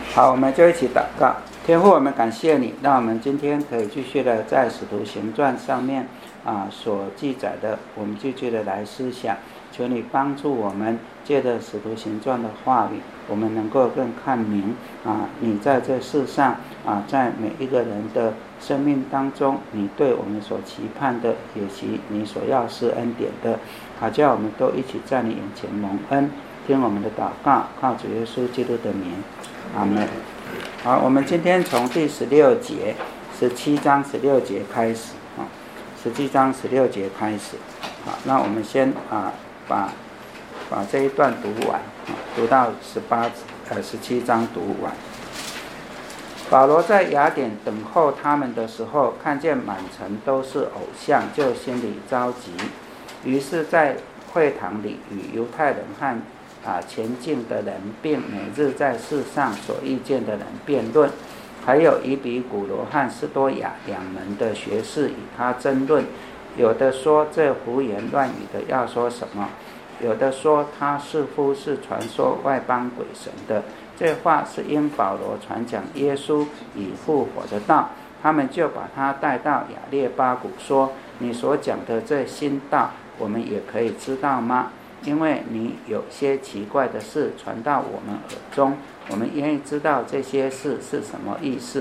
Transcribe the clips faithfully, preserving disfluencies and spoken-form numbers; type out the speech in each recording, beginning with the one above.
好，我们就一起祷告。天父，我们感谢你，让我们今天可以继续的在使徒行传上面啊所记载的，我们继续的来思想。求你帮助我们，借着使徒行传的话语，我们能够更看明啊，你在这世上啊，在每一个人的生命当中，你对我们所期盼的，以及你所要施恩典的，好叫我们都一起在你眼前蒙恩。听我们的祷告，靠主耶稣基督的名，阿们。好，我们今天从第十六节、十七章十六节开始啊，十七章十六节开始。好，那我们先啊把把这一段读完，读到十八呃十七章读完。保罗在雅典等候他们的时候，看见满城都是偶像，就心里着急，于是，在会堂里与犹太人和啊，前进的人，并每日在世上所遇见的人辩论，还有以比古罗和斯多亚两门的学士与他争论。有的说这胡言乱语的要说什么，有的说他似乎是传说外邦鬼神的。这话是因保罗传讲耶稣已复活的道，他们就把他带到亚列巴谷，说：你所讲的这新道，我们也可以知道吗？因为你有些奇怪的事传到我们耳中，我们愿意知道这些事是什么意思。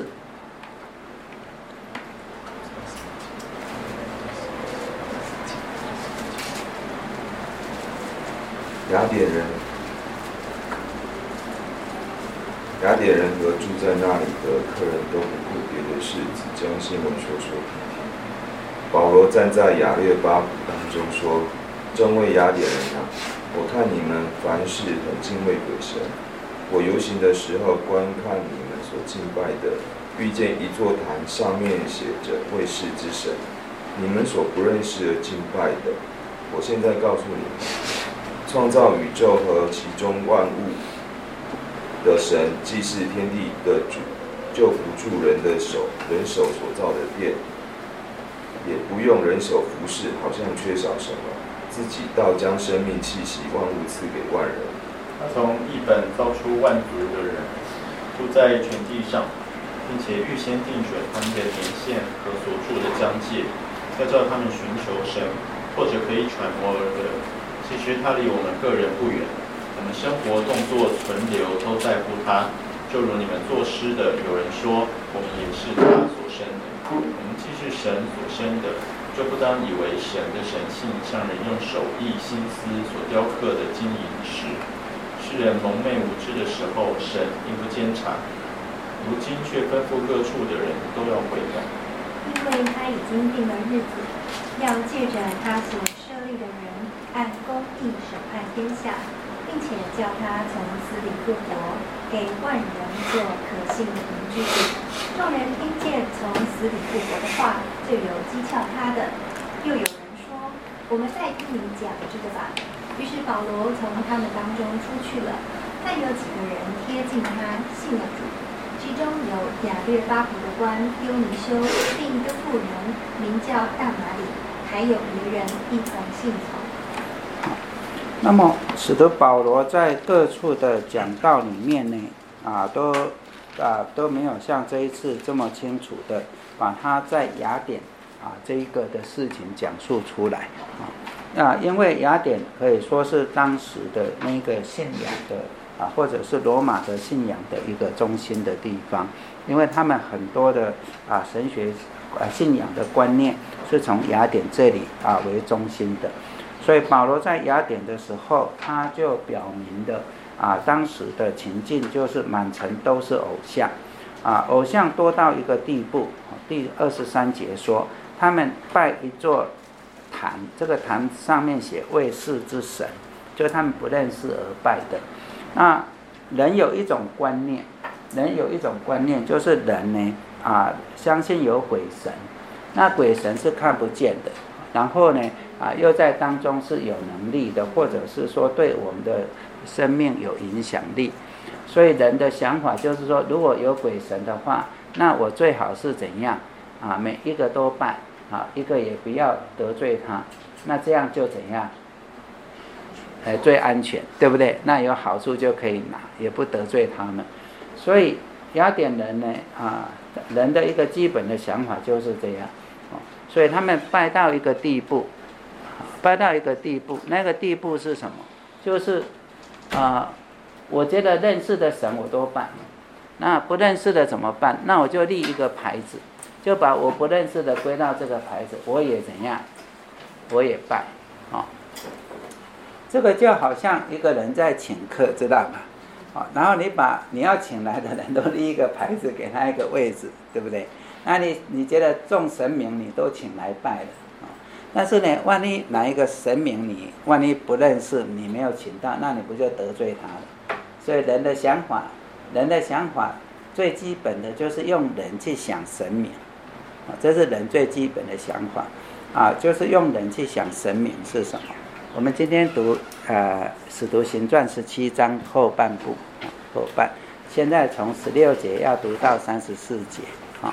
雅典人，雅典人和住在那里的客人都不顾别的事，只将新闻说说听听。保罗站在亚列巴谷当中说：众位雅典人啊，我看你们凡事很敬畏鬼神。我游行的时候，观看你们所敬拜的，遇见一座坛，上面写着卫士之神，你们所不认识而敬拜的。我现在告诉你们，创造宇宙和其中万物的神，既是天地的主，就不住人的手，人手所造的殿，也不用人手服侍，好像缺少什么，自己倒将生命气息万物赐给万人。 他从一本造出万族的人，住在全地上，并且预先定准他们的年限和所住的疆界，要叫他们寻求神，或者可以揣摩而得。其实他离我们个人不远，我们生活、动作、存留都在乎他。就如你们作诗的，有人说，我们也是他所生的。我们既是神所生的，就不当以为神的神性像人用手艺心思所雕刻的金银石。世人蒙昧无知的时候，神并不监察，如今却吩咐各处的人都要悔改， 因为他已经定了日子，要借着他所设立的人，按公义审判天下，并且叫他从死里复活，给万人做可信的凭据。众人听见从死里复活的话，就有讥诮他的，又有人说：我们再听你讲这个吧。于是保罗从他们当中出去了，但有几个人贴近他，信了主。其中有亚略巴谷的官丢尼修，另一个妇人名叫大马里，还有别人一同信从。 那么使得保罗在各处的讲道里面呢，啊，都啊都没有像这一次这么清楚的把他在雅典啊这一个的事情讲述出来啊。啊，因为雅典可以说是当时的那个信仰的啊，或者是罗马的信仰的一个中心的地方，因为他们很多的啊神学啊信仰的观念是从雅典这里啊为中心的，所以保罗在雅典的时候，他就表明的啊当时的情境就是满城都是偶像啊，偶像多到一个地步。第二十三节说，他们拜一座坛，这个坛上面写卫士之神，就是他们不认识而拜的。那人有一种观念，人有一种观念，就是人呢啊相信有鬼神，那鬼神是看不见的，然后呢啊又在当中是有能力的，或者是说对我们的生命有影响力。所以人的想法就是说，如果有鬼神的话，那我最好是怎样啊？每一个都拜啊，一个也不要得罪他，那这样就怎样？哎，最安全，对不对？那有好处就可以拿，也不得罪他们。 所以雅典人呢啊，人的一个基本的想法就是这样，哦，所以他们拜到一个地步，拜到一个地步，那个地步是什么？就是啊，我觉得认识的神我都拜，那不认识的怎么办？那我就立一个牌子，就把我不认识的归到这个牌子，我也怎样，我也拜，哦，这个就好像一个人在请客，知道吗？哦，然后你把你要请来的人都立一个牌子，给他一个位置，对不对？那你你觉得众神明你都请来拜了，哦，但是呢，万一哪一个神明你万一不认识，你没有请到，那你不就得罪他了？所以人的想法，人的想法最基本的就是用人去想神明，啊，这是人最基本的想法，啊，就是用人去想神明是什么。我们今天读呃《使徒行传》十七章后半部，啊，后半，现在从十六节要读到三十四节，啊。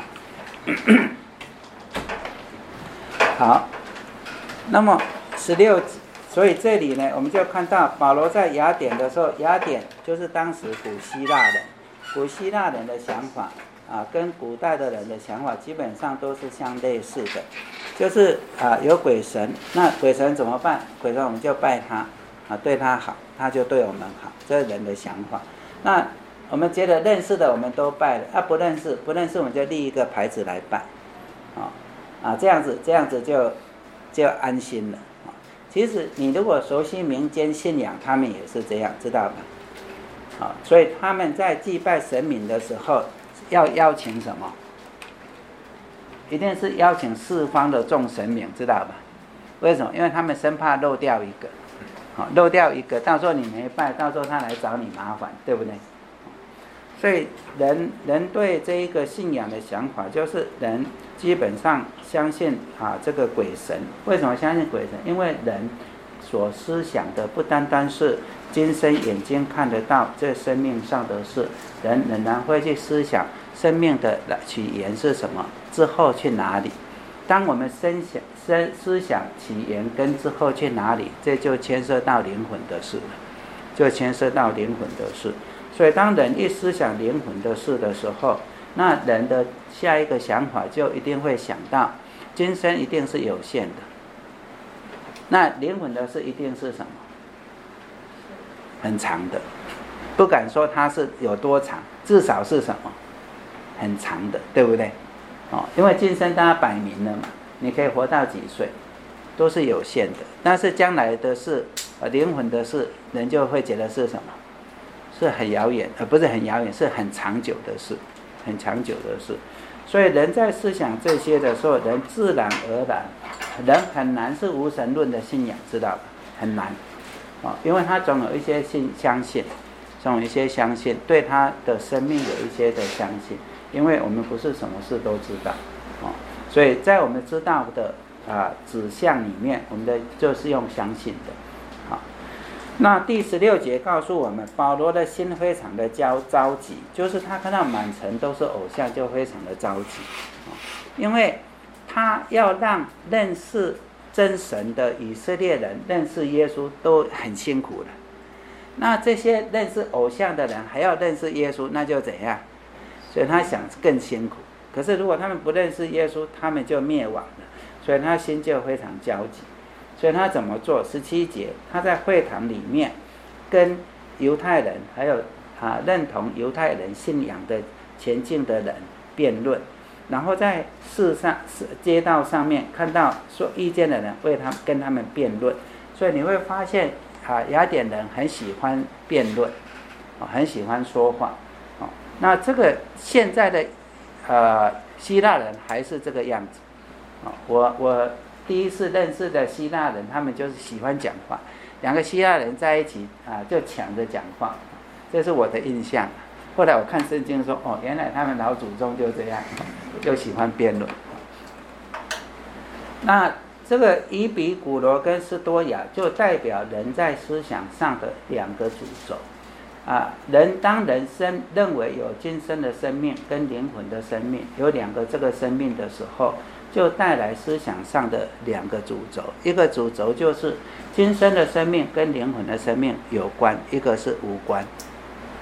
好，那么十六，所以这里呢，我们就看到保罗在雅典的时候，雅典就是当时古希腊人，古希腊人的想法啊，跟古代的人的想法基本上都是相类似的，就是啊有鬼神，那鬼神怎么办？鬼神我们就拜他啊，对他好，他就对我们好，这是人的想法。那我们觉得认识的我们都拜了，啊不认识不认识我们就立一个牌子来拜，啊啊这样子这样子就就安心了。啊，其实你如果熟悉民间信仰，他们也是这样，知道吗？啊，所以他们在祭拜神明的时候，要邀请什么？一定是邀请四方的众神明，知道吧？为什么？因为他们生怕漏掉一个，好，漏掉一个，到时候你没拜，到时候他来找你麻烦，对不对？所以人人对这一个信仰的想法，就是人基本上相信啊这个鬼神。为什么相信鬼神？因为人所思想的不单单是今生眼睛看得到这生命上的事，人仍然会去思想生命的起源是什么，之后去哪里。当我们思想思思想起源跟之后去哪里，这就牵涉到灵魂的事了，就牵涉到灵魂的事。所以当人一思想灵魂的事的时候，那人的下一个想法就一定会想到今生一定是有限的，那灵魂的事一定是什么？很长的，不敢说它是有多长，至少是什么？很长的，对不对？哦，因为今生大家摆明了嘛，你可以活到几岁都是有限的，但是将来的事，呃，灵魂的事，人就会觉得是什么？是很遥远，呃，不是很遥远，是很长久的事，很长久的事。所以人在思想这些的时候，人自然而然，人很难是无神论的信仰，知道吧？很难，哦，因为他总有一些信相信，总有一些相信，对他的生命有一些的相信，因为我们不是什么事都知道，哦，所以在我们知道的啊、呃、指向里面，我们的就是用相信的。那第十六节告诉我们，保罗的心非常的焦着急，就是他看到满城都是偶像，就非常的着急，因为他要让认识真神的以色列人认识耶稣都很辛苦了，那这些认识偶像的人还要认识耶稣，那就怎样？所以他想更辛苦。可是如果他们不认识耶稣，他们就灭亡了，所以他心就非常焦急。所以他怎么做？十七节，他在会堂里面跟犹太人还有啊认同犹太人信仰的前进的人辩论，然后在市上街道上面看到说意见的人为他跟他们辩论。所以你会发现啊，雅典人很喜欢辩论，啊，很喜欢说话，啊，那这个现在的呃希腊人还是这个样子，啊，我我。第一次认识的希腊人，他们就是喜欢讲话，两个希腊人在一起啊，就抢着讲话，这是我的印象。后来我看圣经说，哦，原来他们老祖宗就这样，就喜欢辩论。那这个伊比古罗跟斯多亚就代表人在思想上的两个主轴啊。人当人生认为有今生的生命跟灵魂的生命，有两个这个生命的时候，就带来思想上的两个主轴，一个主轴就是今生的生命跟灵魂的生命有关，一个是无关，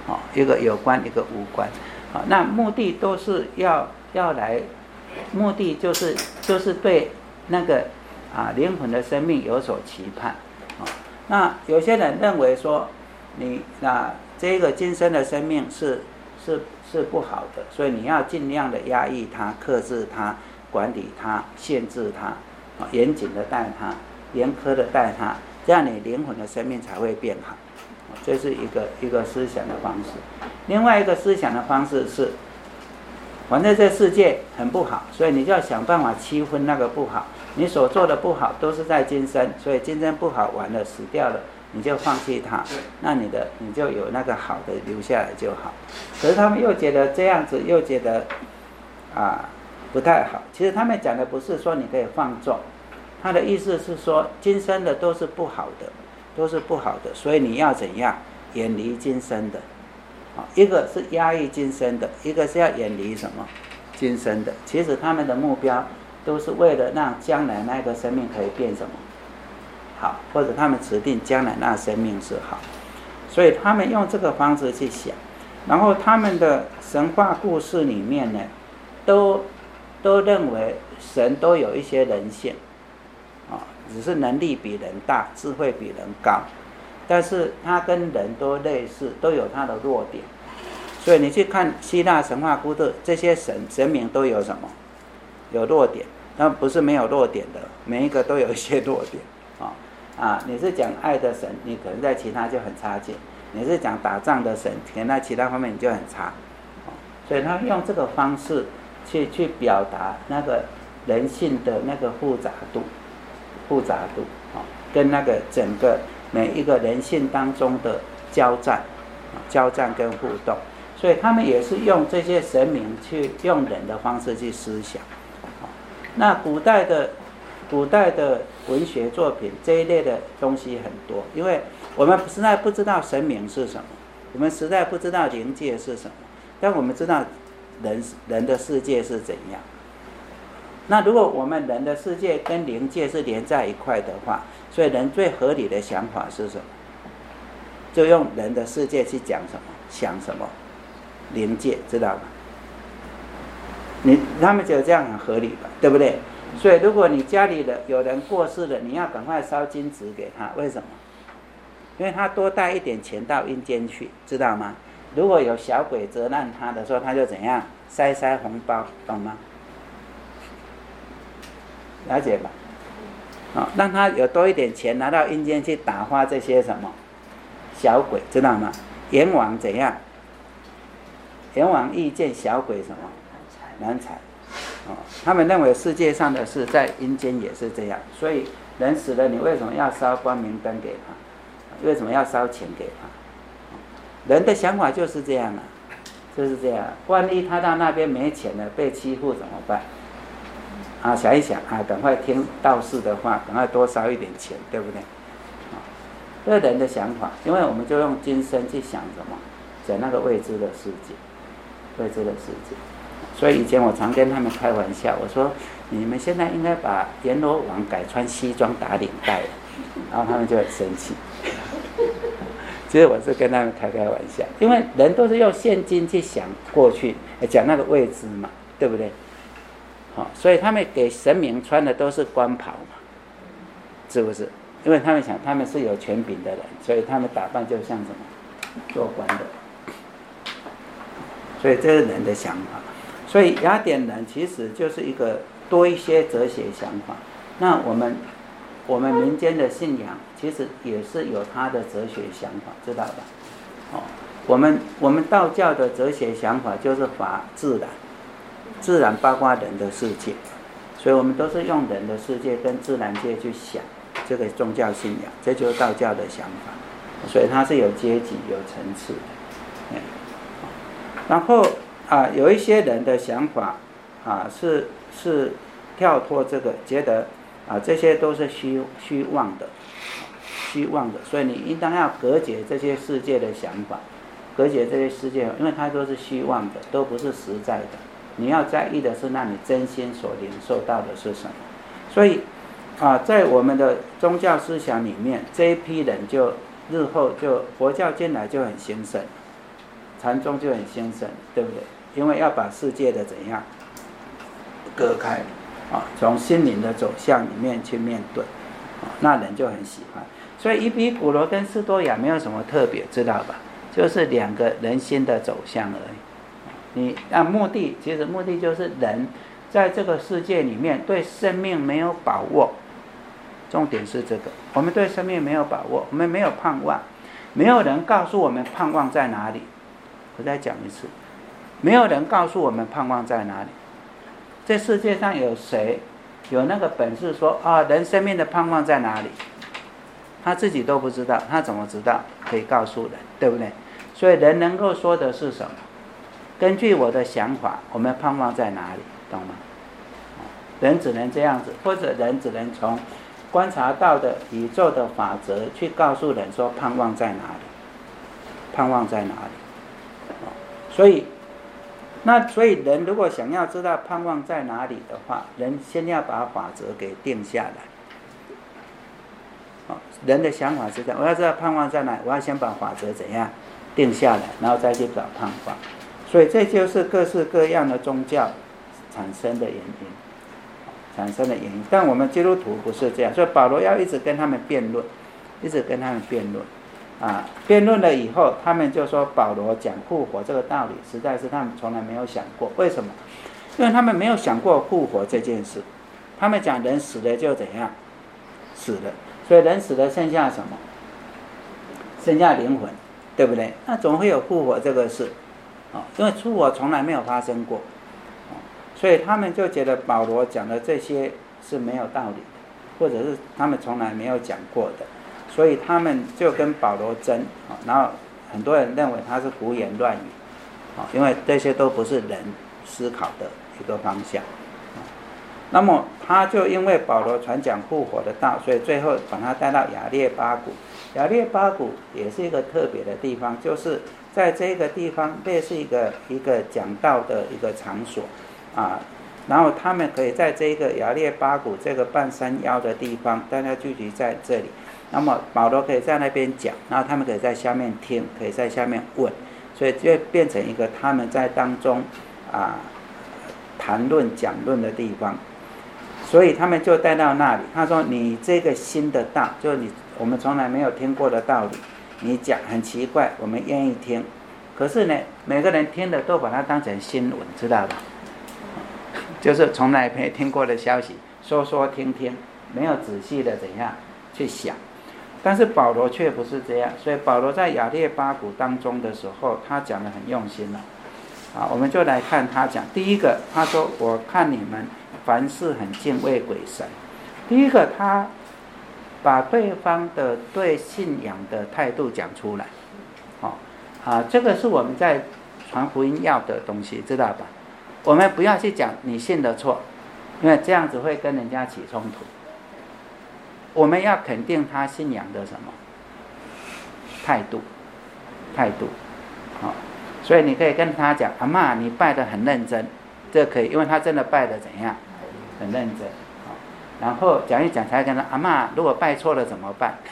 哦，一个有关，一个无关，啊、哦，那目的都是要要来，目的就是就是对那个啊灵魂的生命有所期盼，啊、哦，那有些人认为说，你那这个今生的生命是是是不好的，所以你要尽量的压抑它、克制它、管理它、限制它，啊，严谨的待它，严苛的待它，这样你灵魂的生命才会变好。这是一个一个思想的方式。另外一个思想的方式是，反正这世界很不好，所以你就要想办法区分那个不好。你所做的不好都是在今生，所以今生不好完了死掉了，你就放弃它，那你的你就有那个好的留下来就好。可是他们又觉得这样子，又觉得啊不太好。其实他们讲的不是说你可以放纵，他的意思是说今生的都是不好的。都是不好的，所以你要怎样远离今生的？一个是压抑今生的，一个是要远离什么今生的。其实他们的目标都是为了让将来那个生命可以变什么好，或者他们指定将来那生命是好，所以他们用这个方式去想。然后他们的神话故事里面呢，都都认为神都有一些人性。只是能力比人大，智慧比人高，但是他跟人都类似，都有他的弱点。所以你去看希腊神话故事，这些神神明都有什么？有弱点，但不是没有弱点的，每一个都有一些弱点啊啊！你是讲爱的神，你可能在其他就很差劲；你是讲打仗的神，可能在其他方面你就很差。所以他用这个方式去去表达那个人性的那个复杂度。复杂度啊，跟那个整个每一个人性当中的交战，交战跟互动，所以他们也是用这些神明去用人的方式去思想。那古代的古代的文学作品这一类的东西很多，因为我们实在不知道神明是什么，我们实在不知道灵界是什么，但我们知道人人的世界是怎样。那如果我们人的世界跟灵界是连在一块的话，所以人最合理的想法是什么？就用人的世界去讲什么，想什么，灵界，知道吗？你他们觉得这样很合理吧，对不对？所以如果你家里的有人过世了，你要赶快烧金纸给他，为什么？因为他多带一点钱到阴间去，知道吗？如果有小鬼责难他的时候，他就怎样塞塞红包，懂吗？了解吧？哦，让他有多一点钱拿到阴间去打发这些什么小鬼，知道吗？阎王怎样？阎王遇见小鬼什么难产，哦，他们认为世界上的事在阴间也是这样，所以人死了，你为什么要烧光明灯给他？为什么要烧钱给他？人的想法就是这样啊，就是这样。万一他到那边没钱了，被欺负怎么办？啊，想一想啊，赶快听道士的话，赶快多烧一点钱，对不对？啊，这是人的想法，因为我们就用今生去想什么，讲那个未知的世界，未知的世界。所以以前我常跟他们开玩笑，我说你们现在应该把阎罗王改穿西装打领带了，然后他们就很生气。其实我是跟他们开开玩笑，因为人都是用现今去想过去，讲那个未知嘛，对不对？好，所以他们给神明穿的都是官袍嘛，是不是？因为他们想他们是有权柄的人，所以他们打扮就像什么做官的，所以这是人的想法。所以雅典人其实就是一个多一些哲学想法。那我们我们民间的信仰其实也是有他的哲学想法，知道吧？哦，我们我们道教的哲学想法就是法自然。自然包括人的世界，所以我们都是用人的世界跟自然界去想这个宗教信仰，这就是道教的想法，所以它是有阶级有层次的。然后啊，有一些人的想法啊是是跳脱这个，觉得啊这些都是虚虚妄的，虚妄的，所以你应当要隔绝这些世界的想法，隔绝这些世界，因为它都是虚妄的，都不是实在的。你要在意的是那你真心所领受到的是什么。所以啊，在我们的宗教思想里面，这一批人就日后就佛教进来就很兴盛， 禅宗就很兴盛，对不对？因为要把世界的怎样隔开啊，从心灵的走向里面去面对啊，那人就很喜欢。所以伊比古罗跟斯多亚没有什么特别，知道吧？就是两个人心的走向而已。你啊，目的其实目的就是人在这个世界里面对生命没有把握，重点是这个，我们对生命没有把握，我们没有盼望，没有人告诉我们盼望在哪里。我再讲一次，没有人告诉我们盼望在哪里。这世界上有谁有那个本事说啊，人生命的盼望在哪里？他自己都不知道，他怎么知道可以告诉人，对不对？所以人能够说的是什么？根据我的想法，我们盼望在哪里，懂吗？人只能这样子，或者人只能从观察到的宇宙的法则去告诉人说盼望在哪里，盼望在哪里。所以那所以人如果想要知道盼望在哪里的话，人先要把法则给定下来。人的想法是这样，我要知道盼望在哪里，我要先把法则怎样定下来，然后再去找盼望。所以这就是各式各样的宗教产生的原因，产生的原因。但我们基督徒不是这样，所以保罗要一直跟他们辩论，一直跟他们辩论啊，辩论了以后，他们就说保罗讲复活这个道理，实在是他们从来没有想过。为什么？因为他们没有想过复活这件事。他们讲人死了就怎样，死了，所以人死了剩下什么？剩下灵魂，对不对？那怎么会有复活这个事？因为复活从来没有发生过，所以他们就觉得保罗讲的这些是没有道理的，或者是他们从来没有讲过的，所以他们就跟保罗争，然后很多人认为他是胡言乱语，因为这些都不是人思考的一个方向。那么他就因为保罗传讲复活的道，所以最后把他带到亚列巴谷。亚列巴谷也是一个特别的地方，就是在这个地方类似一个一个讲道的一个场所啊，然后他们可以在这个亚列巴谷这个半山腰的地方，大家聚集在这里，那么保罗可以在那边讲，然后他们可以在下面听，可以在下面问，所以就变成一个他们在当中啊谈论讲论的地方。所以他们就带到那里，他说你这个新的道，就你我们从来没有听过的道理，你讲很奇怪，我们愿意听。可是呢，每个人听的都把它当成新闻，知道吧？就是从来没听过的消息，说说听听，没有仔细的怎样去想。但是保罗却不是这样，所以保罗在亚列巴谷当中的时候，他讲得很用心了。啊，我们就来看他讲。第一个，他说：“我看你们凡事很敬畏鬼神。”第一个，他把对方的对信仰的态度讲出来。哦，啊，这个是我们在传福音要的东西，知道吧？我们不要去讲你信的错，因为这样子会跟人家起冲突。我们要肯定他信仰的什么态度，态度，好、哦。所以你可以跟他讲，阿嬷你拜得很认真，这可以，因为他真的拜得怎样，很认真。好，然后讲一讲才跟他，阿嬷如果拜错了怎么办？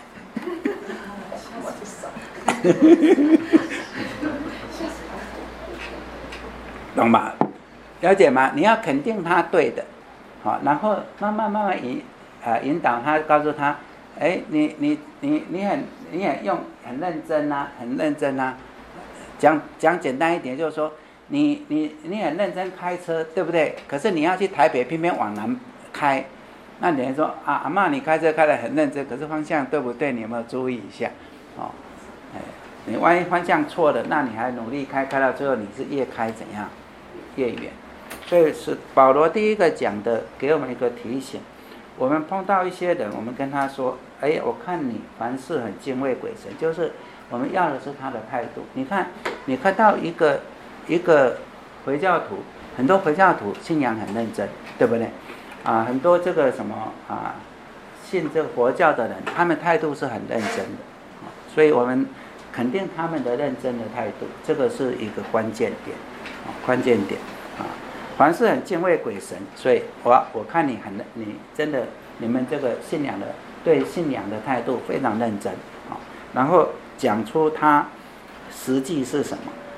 懂吧？了解吗？你要肯定他对的，好，然后慢慢慢慢引啊、呃、引导他，告诉他，哎，你你你你很你也用很认真啊，很认真啊。讲讲简单一点，就是说，你你你很认真开车，对不对？可是你要去台北，偏偏往南开，那你说啊，阿嬷你开车开得很认真，可是方向对不对？你有没有注意一下？哦，哎，你万一方向错了，那你还努力开，开到最后你是越开怎样？越远。所以是保罗第一个讲的，给我们一个提醒。我们碰到一些人，我们跟他说，哎，我看你凡事很敬畏鬼神，就是我们要的是他的态度。你看，你看到一个一个回教徒，很多回教徒信仰很认真，对不对？啊，很多这个什么啊，信这个佛教的人，他们态度是很认真的，所以我们肯定他们的认真的态度，这个是一个关键点，关键点啊。凡是很敬畏鬼神，所以我我看你很你真的你们这个信仰的对信仰的态度非常认真啊，然后讲出他实际是什么，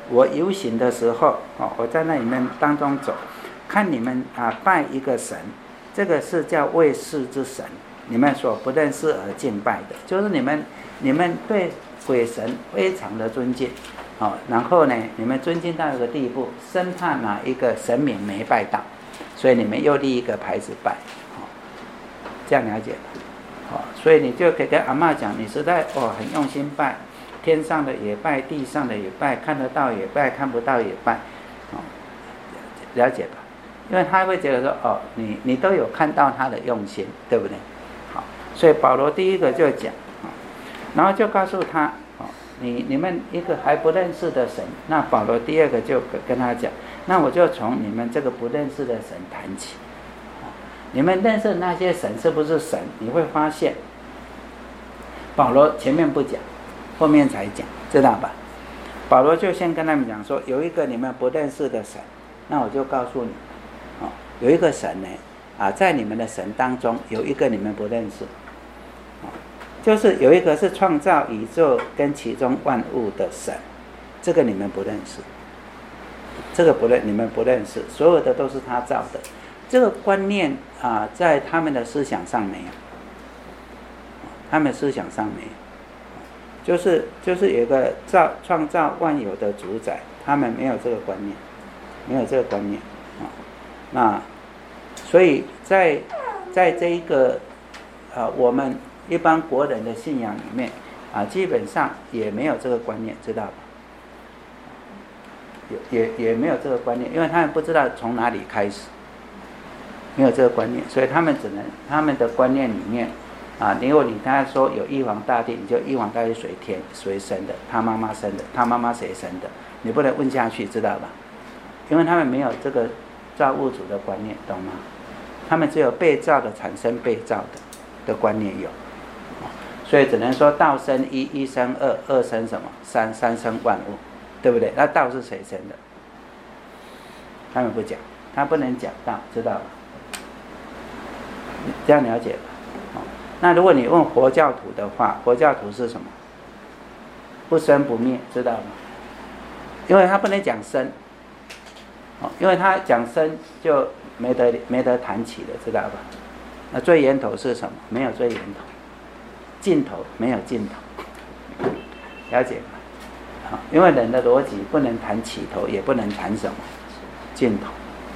我游行的时候，哦，我在那里面当中走，看你们啊拜一个神，这个是叫未识之神，你们所不认识而敬拜的，就是你们你们对鬼神非常的尊敬，哦，然后呢，你们尊敬到一个地步，生怕哪一个神明没拜到，所以你们又立一个牌子拜，哦，这样了解吧？哦，所以你就可以跟阿嬷讲，你实在哦很用心拜。天上的也拜，地上的也拜，看得到也拜，看不到也拜，哦，了解吧？因为他会觉得说，哦，你你都有看到他的用心，对不对？好，所以保罗第一个就讲，哦，然后就告诉他，哦，你你们一个还不认识的神，那保罗第二个就跟他讲，那我就从你们这个不认识的神谈起，哦，你们认识的那些神是不是神？你会发现，保罗前面不讲。后面才讲，知道吧？保罗就先跟他们讲说，有一个你们不认识的神，那我就告诉你，哦，有一个神呢，啊，在你们的神当中有一个你们不认识，哦，就是有一个是创造宇宙跟其中万物的神，这个你们不认识，这个不认你们不认识，所有的都是他造的，这个观念啊，在他们的思想上没有，他们思想上没有。就是就是有个造创造万有的主宰，他们没有这个观念，没有这个观念啊。那所以在在这一个啊，我们一般国人的信仰里面啊，基本上也没有这个观念，知道吧？也也也没有这个观念，因为他们不知道从哪里开始，没有这个观念，所以他们只能他们的观念里面。啊，如果你跟他说有玉皇大帝，你就玉皇大帝谁天谁生的？他妈妈生的，他妈妈谁生的？你不能问下去，知道吧？因为他们没有这个造物主的观念，懂吗？他们只有被造的产生被造的的观念有，所以只能说道生一，一生二，二生什么？三，三生万物，对不对？那道是谁生的？他们不讲，他不能讲道，知道吧？这样了解吧？那如果你问佛教徒的话，佛教徒是什么？不生不灭，知道吗？因为他不能讲生，哦，因为他讲生就没得没得谈起了，知道吧？那最源头是什么？没有最源头，尽头没有尽头，了解吗？好，因为人的逻辑不能谈起头，也不能谈什么尽头，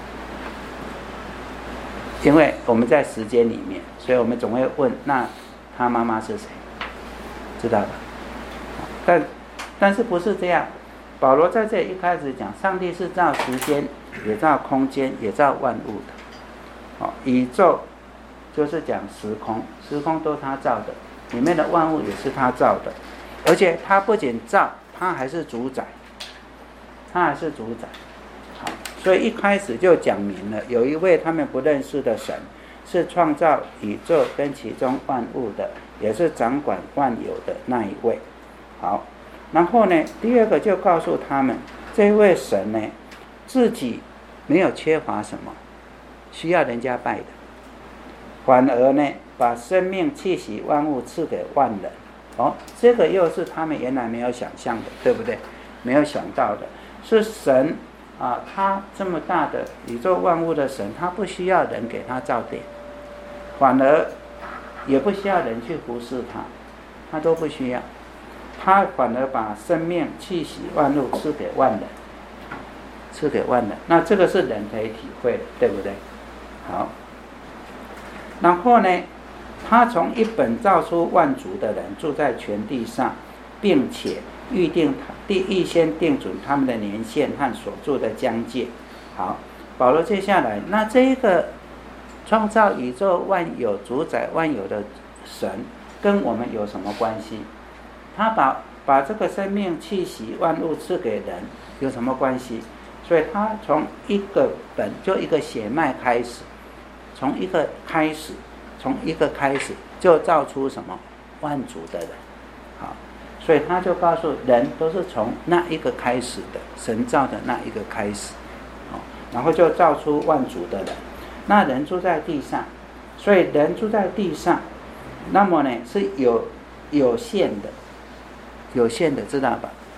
因为我们在时间里面。所以我们总会问，那他妈妈是谁？知道吧？但但是不是这样？保罗在这里一开始讲，上帝是造时间，也造空间，也造万物的。哦，宇宙就是讲时空，时空都是他造的，里面的万物也是他造的，而且他不仅造，他还是主宰，他还是主宰。好，所以一开始就讲明了，有一位他们不认识的神。是创造宇宙跟其中万物的，也是掌管万有的那一位。好，然后呢，第二个就告诉他们，这位神呢，自己没有缺乏什么需要人家拜的，反而呢，把生命气息万物赐给万人。哦，这个又是他们原来没有想象的，对不对？没有想到的，是神啊，他这么大的宇宙万物的神，他不需要人给他造电。反而也不需要人去服侍他，他都不需要，他反而把生命气息万物赐给万人，赐给万人。那这个是人可以体会的，对不对？好，然后呢，他从一本造出万族的人住在全地上，并且预定第预先定准他们的年限和所住的疆界。好，保罗接下来，那这一个创造宇宙万有、主宰万有的神，跟我们有什么关系？他把把这个生命气息万物赐给人，有什么关系？所以他从一个本就一个血脉开始，从一个开始，从一个开始就造出什么万族的人。好，所以他就告诉人都是从那一个开始的，神造的那一个开始，好，然后就造出万族的人。那人住在地上，所以人住在地上，那么呢是有有限的，有限的，知道吧？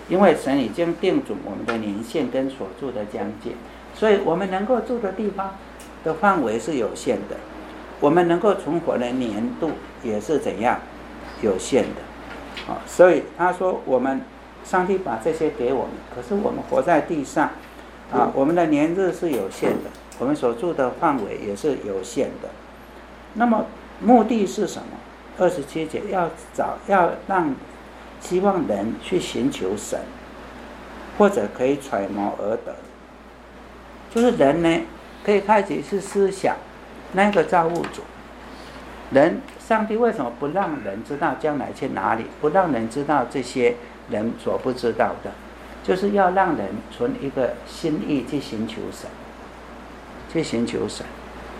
因为神已经定准我们的年限跟所住的疆界，所以我们能够住的地方的范围是有限的，我们能够存活的年度也是怎样有限的、啊、所以他说我们上帝把这些给我们，可是我们活在地上啊，我们的年日是有限的，我们所住的范围也是有限的。那么目的是什么？二十七节要找要让希望人去寻求神，或者可以揣摩而得，就是人呢可以开始去思想那个造物主。人，上帝为什么不让人知道将来去哪里，不让人知道这些人所不知道的，就是要让人存一个心意去寻求神，去寻求神。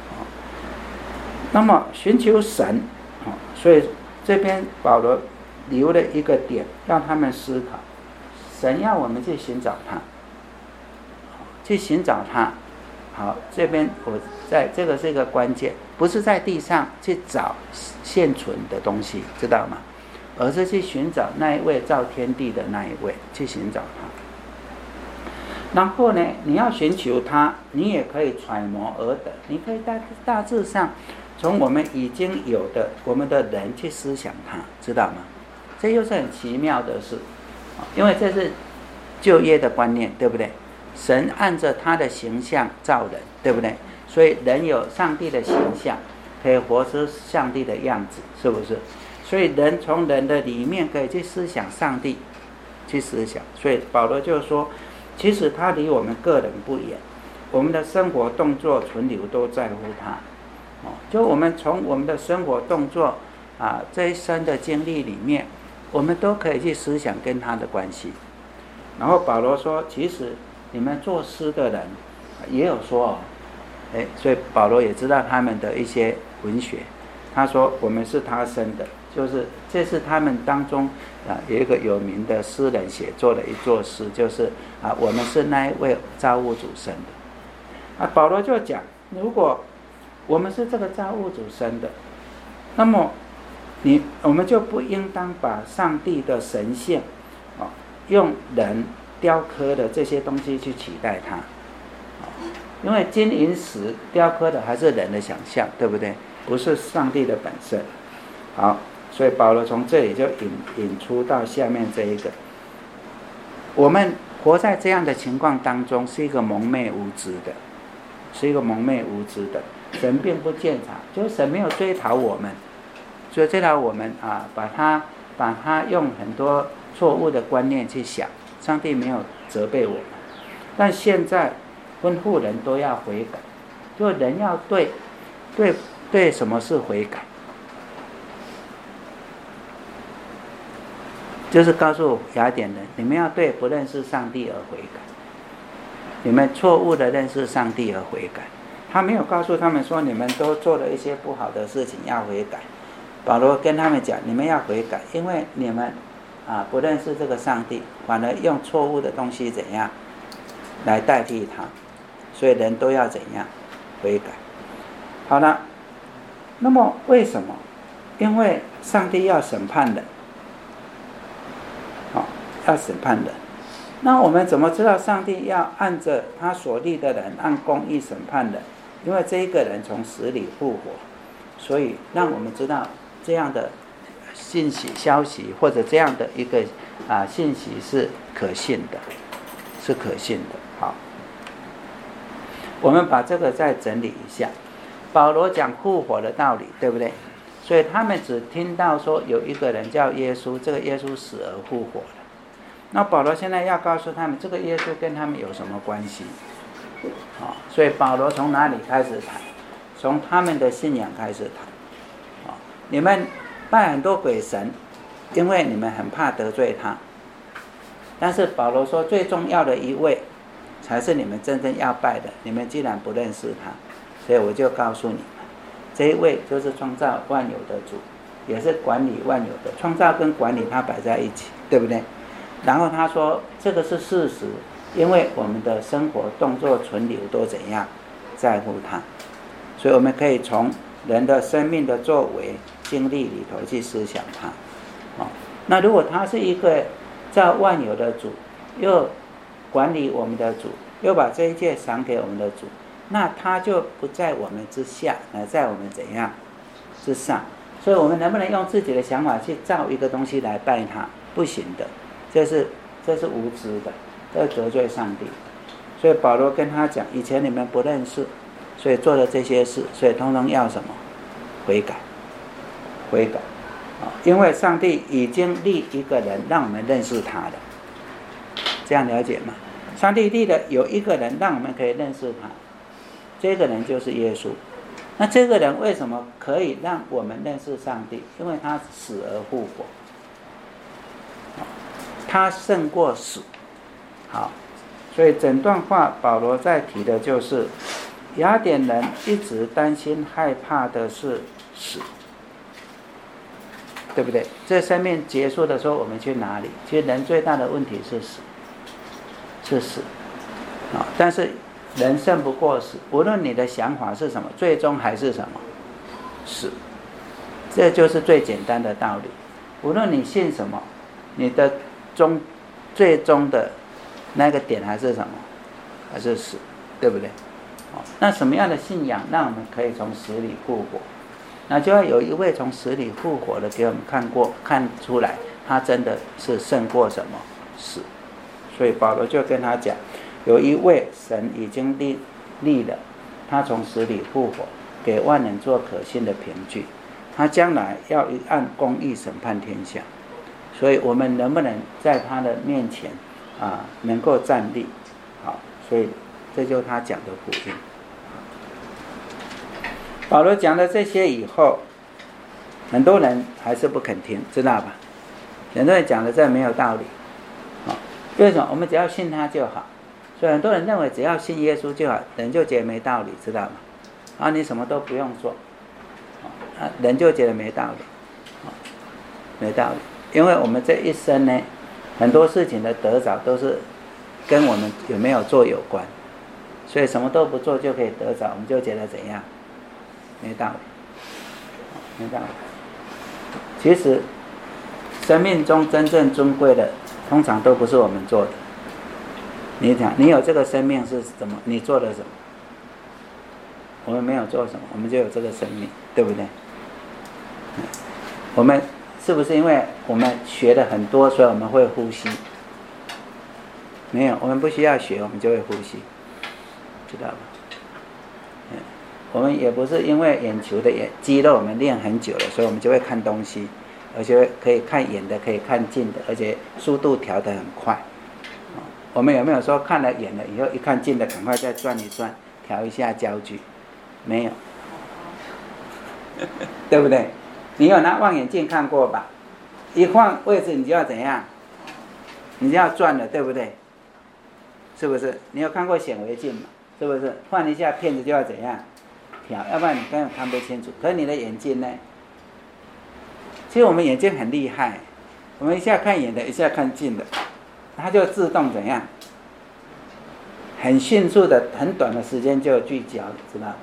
那么寻求神，所以这边保罗留了一个点让他们思考，神要我们去寻找他，去寻找他。好，这边我在这个是一个关键，不是在地上去找现存的东西，知道吗？而是去寻找那一位造天地的那一位，去寻找他。然后呢，你要寻求他，你也可以揣摩而得，你可以大大致上从我们已经有的我们的人去思想他，知道吗？这又是很奇妙的事，因为这是旧约的观念，对不对？神按着他的形象造人，对不对？所以人有上帝的形象，可以活出上帝的样子，是不是？所以人从人的里面可以去思想上帝，去思想。所以保罗就说，其实他离我们个人不远，我们的生活动作存留都在乎他。哦，就我们从我们的生活动作啊，这一生的经历里面，我们都可以去思想跟他的关系。然后保罗说，其实你们作诗的人也有说哦，哎，所以保罗也知道他们的一些文学。他说我们是他生的，就是这是他们当中啊有一个有名的诗人写作的一作诗，就是啊我们是那一位造物主生的。啊，保罗就讲，如果我们是这个造物主生的，那么你我们就不应当把上帝的神性啊用人雕刻的这些东西去取代它，因为金银石雕刻的还是人的想象，对不对？不是上帝的本身。好，所以保罗从这里就引引出到下面这一个，我们活在这样的情况当中，是一个蒙昧无知的，是一个蒙昧无知的。神并不鉴察，就是神没有追讨我们，所以追讨我们啊，把他把他用很多错误的观念去想，上帝没有责备我们。但现在吩咐人都要悔改，就人要对对对什么是悔改，就是告诉雅典人，你们要对不认识上帝而悔改，你们错误的认识上帝而悔改。他没有告诉他们说你们都做了一些不好的事情要悔改，保罗跟他们讲，你们要悔改，因为你们啊不认识这个上帝，反而用错误的东西怎样来代替他，所以人都要怎样悔改。好了，那么为什么？因为上帝要审判人，好、哦，要审判人。那我们怎么知道上帝要按着他所立的人按公义审判人？因为这一个人从死里复活，所以让我们知道这样的信息消息或者这样的一个啊信息是可信的，是可信的。好，我们把这个再整理一下。保罗讲复活的道理，对不对？所以他们只听到说有一个人叫耶稣，这个耶稣死而复活了。那保罗现在要告诉他们，这个耶稣跟他们有什么关系？好，所以保罗从哪里开始谈？从他们的信仰开始谈。好，你们拜很多鬼神，因为你们很怕得罪他。但是保罗说，最重要的一位才是你们真正要拜的。你们既然不认识他，所以我就告诉你们，这一位就是创造万有的主，也是管理万有的。创造跟管理它摆在一起，对不对？然后他说这个是事实，因为我们的生活动作存留都怎样在乎他，所以我们可以从人的生命的作为经历里头去思想他、哦、那如果他是一个造万有的主，又管理我们的主，又把这一切赏给我们的主，那他就不在我们之下，而在我们怎样之上。所以我们能不能用自己的想法去造一个东西来拜他？不行的，这是这是无知的，这是得罪上帝。所以保罗跟他讲，以前你们不认识，所以做了这些事，所以通通要什么？悔改，悔改啊！因为上帝已经立一个人让我们认识他的，这样了解吗？上帝立的有一个人让我们可以认识他，这个人就是耶稣。那这个人为什么可以让我们认识上帝？因为他死而复活，他胜过死。好，所以整段话保罗在提的就是雅典人一直担心害怕的是死，对不对？这生命结束的时候我们去哪里？其实人最大的问题是死，是死啊！但是人胜不过死，无论你的想法是什么，最终还是什么？死。这就是最简单的道理。无论你信什么，你的终最终的那个点还是什么？还是死，对不对？那什么样的信仰让我们可以从死里复活？那就要有一位从死里复活的给我们看过看出来，他真的是胜过什么死。所以保罗就跟他讲，有一位神已经立立了，他从死里复活，给万人做可信的凭据，他将来要按公义审判天下。所以我们能不能在他的面前啊能够站立？好，所以这就是他讲的福音。保罗讲了这些以后，很多人还是不肯听，知道吧？很多人讲的这没有道理，啊，为什么？我们只要信他就好。所以很多人认为只要信耶稣就好，人就觉得没道理，知道吗？啊，你什么都不用做，啊，人就觉得没道理，啊，没道理。因为我们这一生呢，很多事情的得着都是跟我们有没有做有关，所以什么都不做就可以得着，我们就觉得怎样？没道理，没道理。其实生命中真正尊贵的通常都不是我们做的。你讲你有这个生命是什么？你做了什么？我们没有做什么，我们就有这个生命，对不对？我们是不是因为我们学的很多，所以我们会呼吸？没有，我们不需要学，我们就会呼吸，知道吧？我们也不是因为眼球的眼肌肉我们练很久了，所以我们就会看东西，而且可以看远的，可以看近的，而且速度调得很快。我们有没有说看了远了以后一看近的赶快再转一转，调一下焦距？没有，对不对？你有拿望远镜看过吧？一换位置你就要怎样？你就要转了，对不对？是不是？你有看过显微镜嘛？是不是？换一下片子就要怎样？调，要不然你根本看不清楚。可是你的眼睛呢？其实我们眼睛很厉害，我们一下看远的，一下看近的，它就自动怎样？很迅速的、很短的时间就聚焦，知道吗？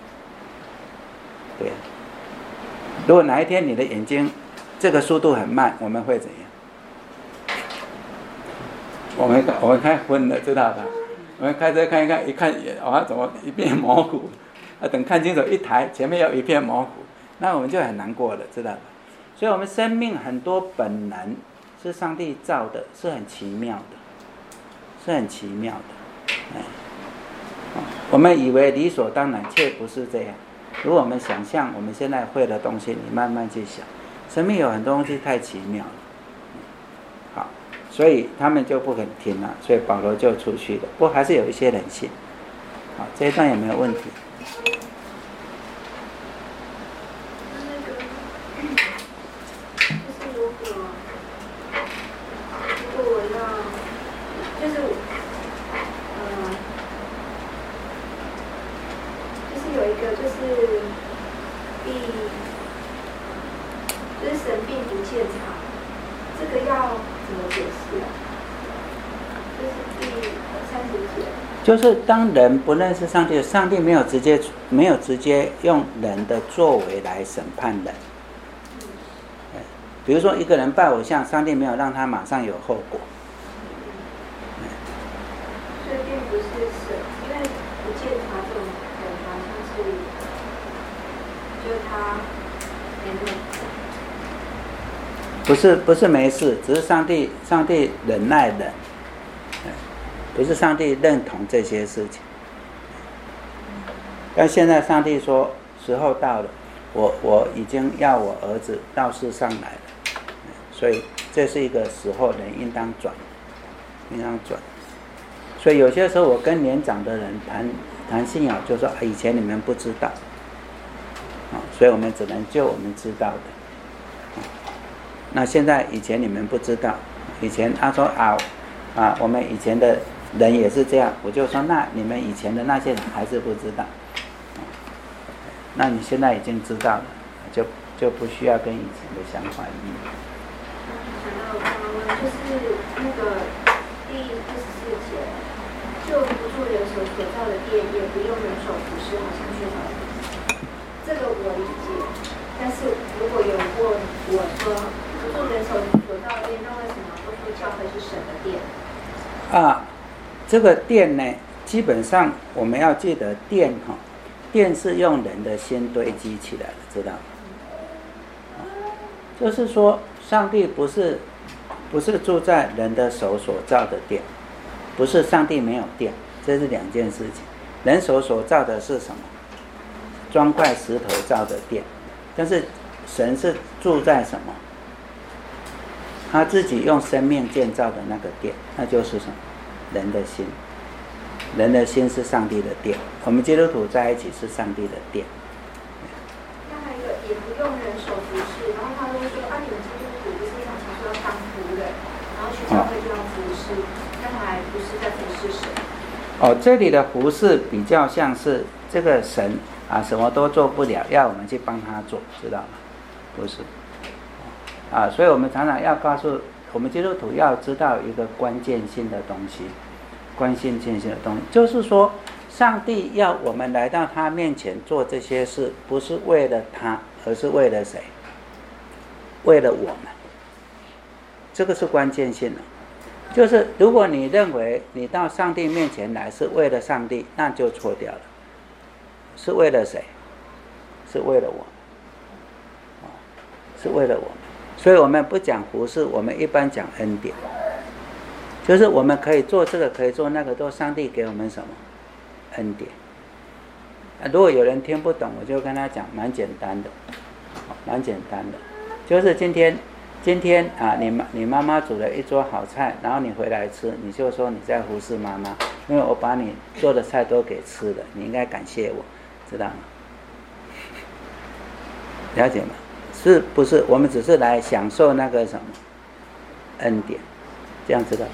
对。如果哪一天你的眼睛这个速度很慢，我们会怎样？我们我们看昏了，知道吧？我们开车看一看，一看哇，怎么一片模糊？啊，等看清楚一台，前面又一片模糊，那我们就很难过了，知道吧？所以，我们生命很多本能是上帝造的，是很奇妙的，是很奇妙的。哎，我们以为理所当然，却不是这样。如果我们想象我们现在会的东西，你慢慢去想，生命有很多东西太奇妙了。好，所以他们就不肯听了，所以保罗就出去了。不过还是有一些人信。好，这一段有没有问题？就是当人不认识上帝，上帝没有直接没有直接用人的作为来审判人， 比如说一个人拜偶像，上帝没有让他马上有后果。 所以并不是神，因为不见他这种人，好像是，就是他没那么。 不是不是没事，只是上帝上帝忍耐人，不是上帝认同这些事情。但现在上帝说时候到了，我我已经要我儿子到世上来了，所以这是一个时候，人应当转，应当转。所以有些时候我跟年长的人谈谈信仰，就说、啊、以前你们不知道，啊，所以我们只能就我们知道的。那现在以前你们不知道，以前他说啊啊，我们以前的人也是这样，我就说那你们以前的那些人还是不知道，那你现在已经知道了，就就不需要跟以前的想法一样。 想到刚刚问，就是那个第二十四节，就不住人手所造的殿，也不用人手服侍，好像缺少什么。这个我理解，但是如果有人问我说，不住人手所造的殿，那为什么不说教会是神的殿？ 啊，这个殿呢，基本上我们要记得殿哈，殿是用人的心堆积起来的，知道吗？就是说，上帝不是不是住在人的手所造的殿，不是上帝没有殿，这是两件事情。人手所造的是什么？砖块石头造的殿，但是神是住在什么？他自己用生命建造的那个殿，那就是什么？人的心。人的心是上帝的殿，我们基督徒在一起是上帝的殿。 那还有一个，也不用人手服侍，然后他都会说啊，你们基督徒不是常常说要当仆人，然后去教会就要服侍，那他还不是在服侍神。 哦，这里的服侍比较像是这个神啊，什么都做不了，要我们去帮他做，知道吗？不是。啊，所以我们常常要告诉我们基督徒要知道一个关键性的东西，关键性的东西，就是说，上帝要我们来到他面前做这些事，不是为了他，而是为了谁？为了我们。这个是关键性的。就是如果你认为你到上帝面前来是为了上帝，那就错掉了。是为了谁？是为了我们，是为了我们。所以我们不讲服事，我们一般讲恩典，就是我们可以做这个，可以做那个，都上帝给我们什么恩典。啊，如果有人听不懂，我就跟他讲，蛮简单的，蛮简单的，就是今天，今天啊，你妈你妈妈煮了一桌好菜，然后你回来吃，你就说你在服侍妈妈，因为我把你做的菜都给吃了，你应该感谢我，知道吗？了解吗？是不是我们只是来享受那个什么恩典，这样知道？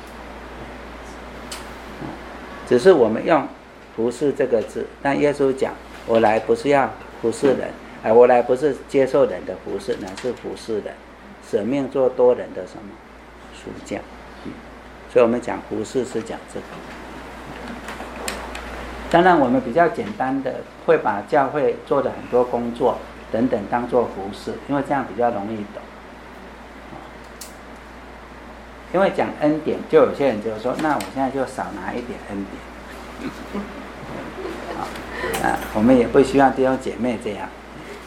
只是我们用服侍这个字，但耶稣讲，我来不是要服侍人，哎，我来不是接受人的服侍，乃是服侍人，舍命做多人的什么属将。嗯，所以我们讲服侍是讲这个。当然，我们比较简单的会把教会做的很多工作等等当做服事，因为这样比较容易懂。因为讲恩典，就有些人就说，那我现在就少拿一点恩典。啊，我们也不希望弟兄姐妹这样。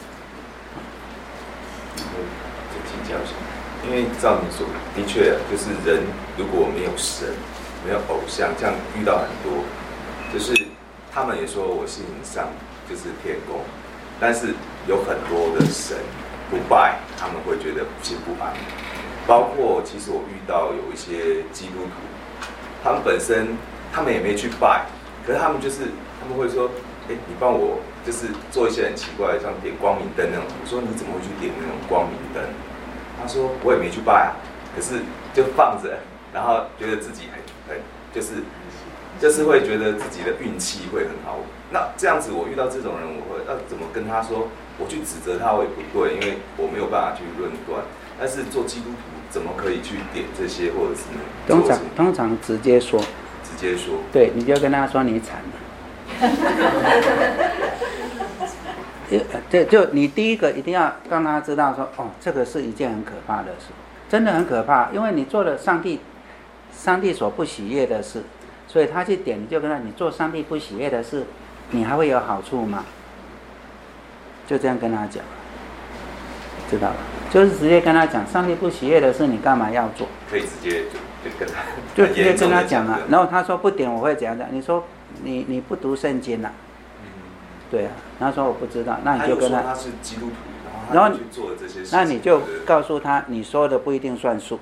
就请教一下，因为照你说，的确就是人如果没有神，没有偶像，这样遇到很多，就是他们也说我信上就是天公，但是有很多的神不拜，他们会觉得心不安。包括其实我遇到有一些基督徒，他们本身他们也没去拜，可是他们就是他们会说，哎，你帮我就是做一些很奇怪的，像点光明灯那种。我说你怎么会去点那种光明灯？他说我也没去拜啊，可是就放着，然后觉得自己很很就是就是会觉得自己的运气会很好。那这样子我遇到这种人，我会要怎么跟他说？我去指责他我也不对，因为我没有办法去论断。但是做基督徒怎么可以去点这些，或者是通常通常直接说， 直接说， 对，你就跟他说你惨了。 这就你第一个一定要让他知道说，哦，这个是一件很可怕的事，真的很可怕，因为你做了上帝上帝所不喜悦的事，所以他去点，你就跟他，你做上帝不喜悦的事，你还会有好处吗？就这样跟他讲，知道吧？就是直接跟他讲，上帝不喜悦的事，你干嘛要做？ 可以直接就就跟他， 就直接跟他讲了。然后他说不点，我会怎样讲？你说你你不读圣经啊？嗯，对啊。他说我不知道，那你就跟他。 他是基督徒，然后他去做这些事情， 那你就告诉他，你说的不一定算数。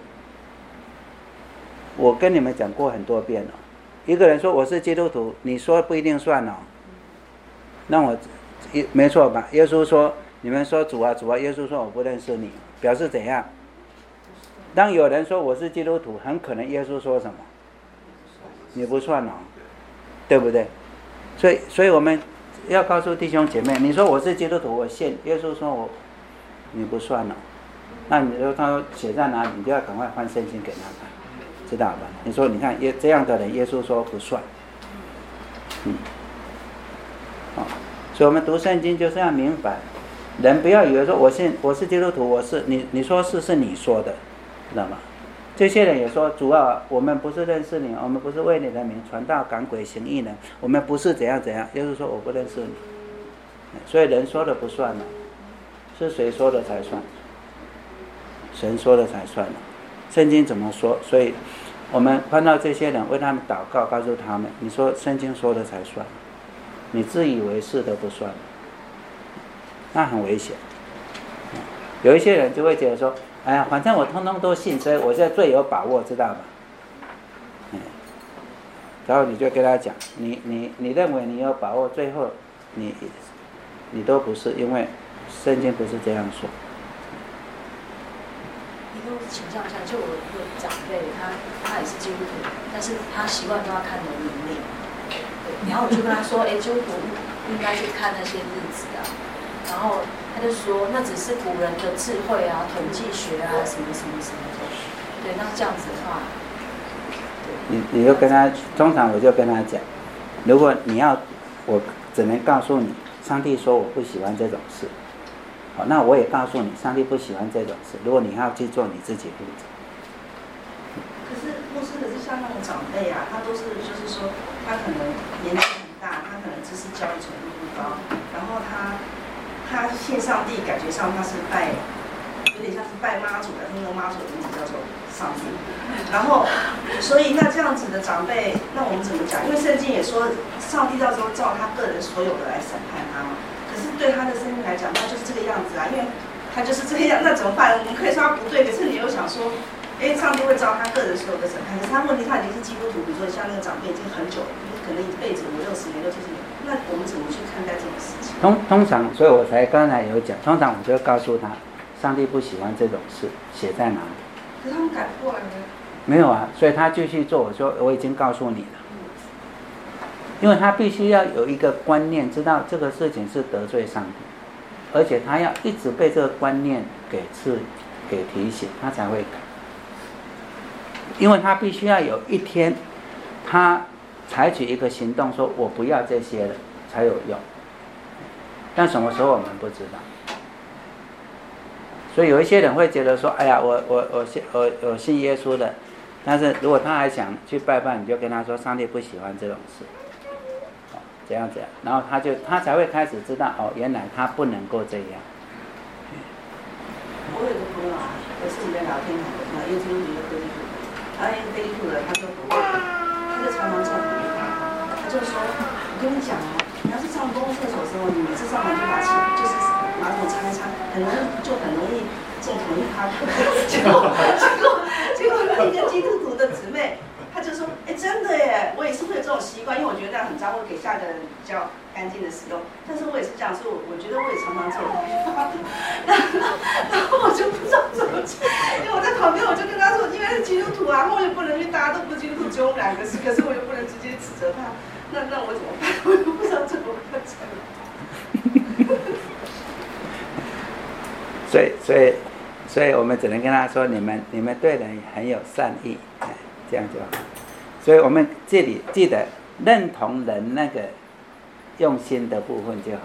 我跟你们讲过很多遍了，一个人说我是基督徒，你说不一定算哦。那我没错吧？耶稣说，你们说主啊主啊，耶稣说我不认识你，表示怎样？当有人说我是基督徒，很可能耶稣说什么？你不算哦，对不对？所以，所以我们要告诉弟兄姐妹，你说我是基督徒，我信。耶稣说我，你不算哦。那你说他写在哪里？你就要赶快翻圣经给他看，知道吧？你说你看耶这样的人，耶稣说不算。嗯，好、哦，所以我们读圣经就是要明白，人不要以为说我信我是基督徒，我是你你说是是你说的。知道吗？这些人也说，主啊，我们不是认识你，我们不是为你的名传道赶鬼行异能，我们不是怎样怎样。耶稣说我不认识你，所以人说的不算了，是谁说的才算？神说的才算了。圣经怎么说？所以我们看到这些人，为他们祷告，告诉他们，你说圣经说的才算，你自以为是的不算，那很危险。有一些人就会觉得说，哎呀，反正我通通都信，所以我现在最有把握，知道吧？嗯，然后你就跟他讲，你你你认为你有把握，最后你你都不是，因为圣经不是这样说。 一个请教一下，就我一个长辈，他他也是基督徒，但是他习惯都要看农民历，对，然后我就跟他说，哎，基督徒应该去看那些日子啊，然后。他就说，那只是古人的智慧啊，统计学啊，什么什么什么的。对，那这样子的话， 你你就跟他，通常我就跟他讲，如果你要，我只能告诉你，上帝说我不喜欢这种事，好，那我也告诉你，上帝不喜欢这种事。如果你要去做，你自己负责。 可是牧师，可是像那种长辈啊，他都是就是说，他可能年纪很大，他可能知识教育程度不高，然后他。他信上帝，感觉上他是拜，有点像是拜妈祖的，那个妈祖的名字叫做上帝。然后，所以那这样子的长辈，那我们怎么讲？因为圣经也说，上帝到时候照他个人所有的来审判他嘛。可是对他的生命来讲，他就是这个样子啊，因为他就是这个样，那怎么办？我们可以说他不对，可是你又想说，哎，上帝会照他个人所有的审判。可是他问题，他已经是基督徒，比如说像那个长辈已经很久，可能一辈子五六十年、六七十年。那我们怎么去看待这种事情？ 通通常，所以我才刚才有讲，通常我就告诉他，上帝不喜欢这种事，写在哪里？ 可是他们改不过来呢？ 没有啊，所以他继续做。我说我已经告诉你了，因为他必须要有一个观念，知道这个事情是得罪上帝，而且他要一直被这个观念给刺、给提醒，他才会改。因为他必须要有一天，他。采取一个行动，说我不要这些了，才有用。但什么时候我们不知道。所以有一些人会觉得说，哎呀，我我我信我我信耶稣的，但是如果他还想去拜拜，你就跟他说，上帝不喜欢这种事，哦，这样这样，然后他就他才会开始知道，哦，原来他不能够这样。 我有个朋友啊，我是你的聊天谈的，那又听你的飞利浦，然后因为飞利浦的他就不会，他就常常这样鼓励他，他就说，我跟你讲啊，你要是上公共厕所的时候，你每次上完就把钱就是马桶擦一擦，很容易就很容易中同一趴。结果结果结果那个基督徒的姊妹，他就说，哎，真的耶，我也是会有这种习惯，因为我觉得这样很脏，会给下一个人比较干净的使用。但是我也是这样，所以我我觉得我也常常这种发的。然后我就不知道怎么做，因为我在旁边，我就跟他说，因为是基督徒啊，我也不能，因为大家都不是基督徒，只有我们两个是，可是我又不能直接指责他，那那我怎么办？我就不知道怎么办。 所以所以所以我们只能跟他说，你们你们对人很有善意，这样就好。所以我们这里记得认同人那个用心的部分就好，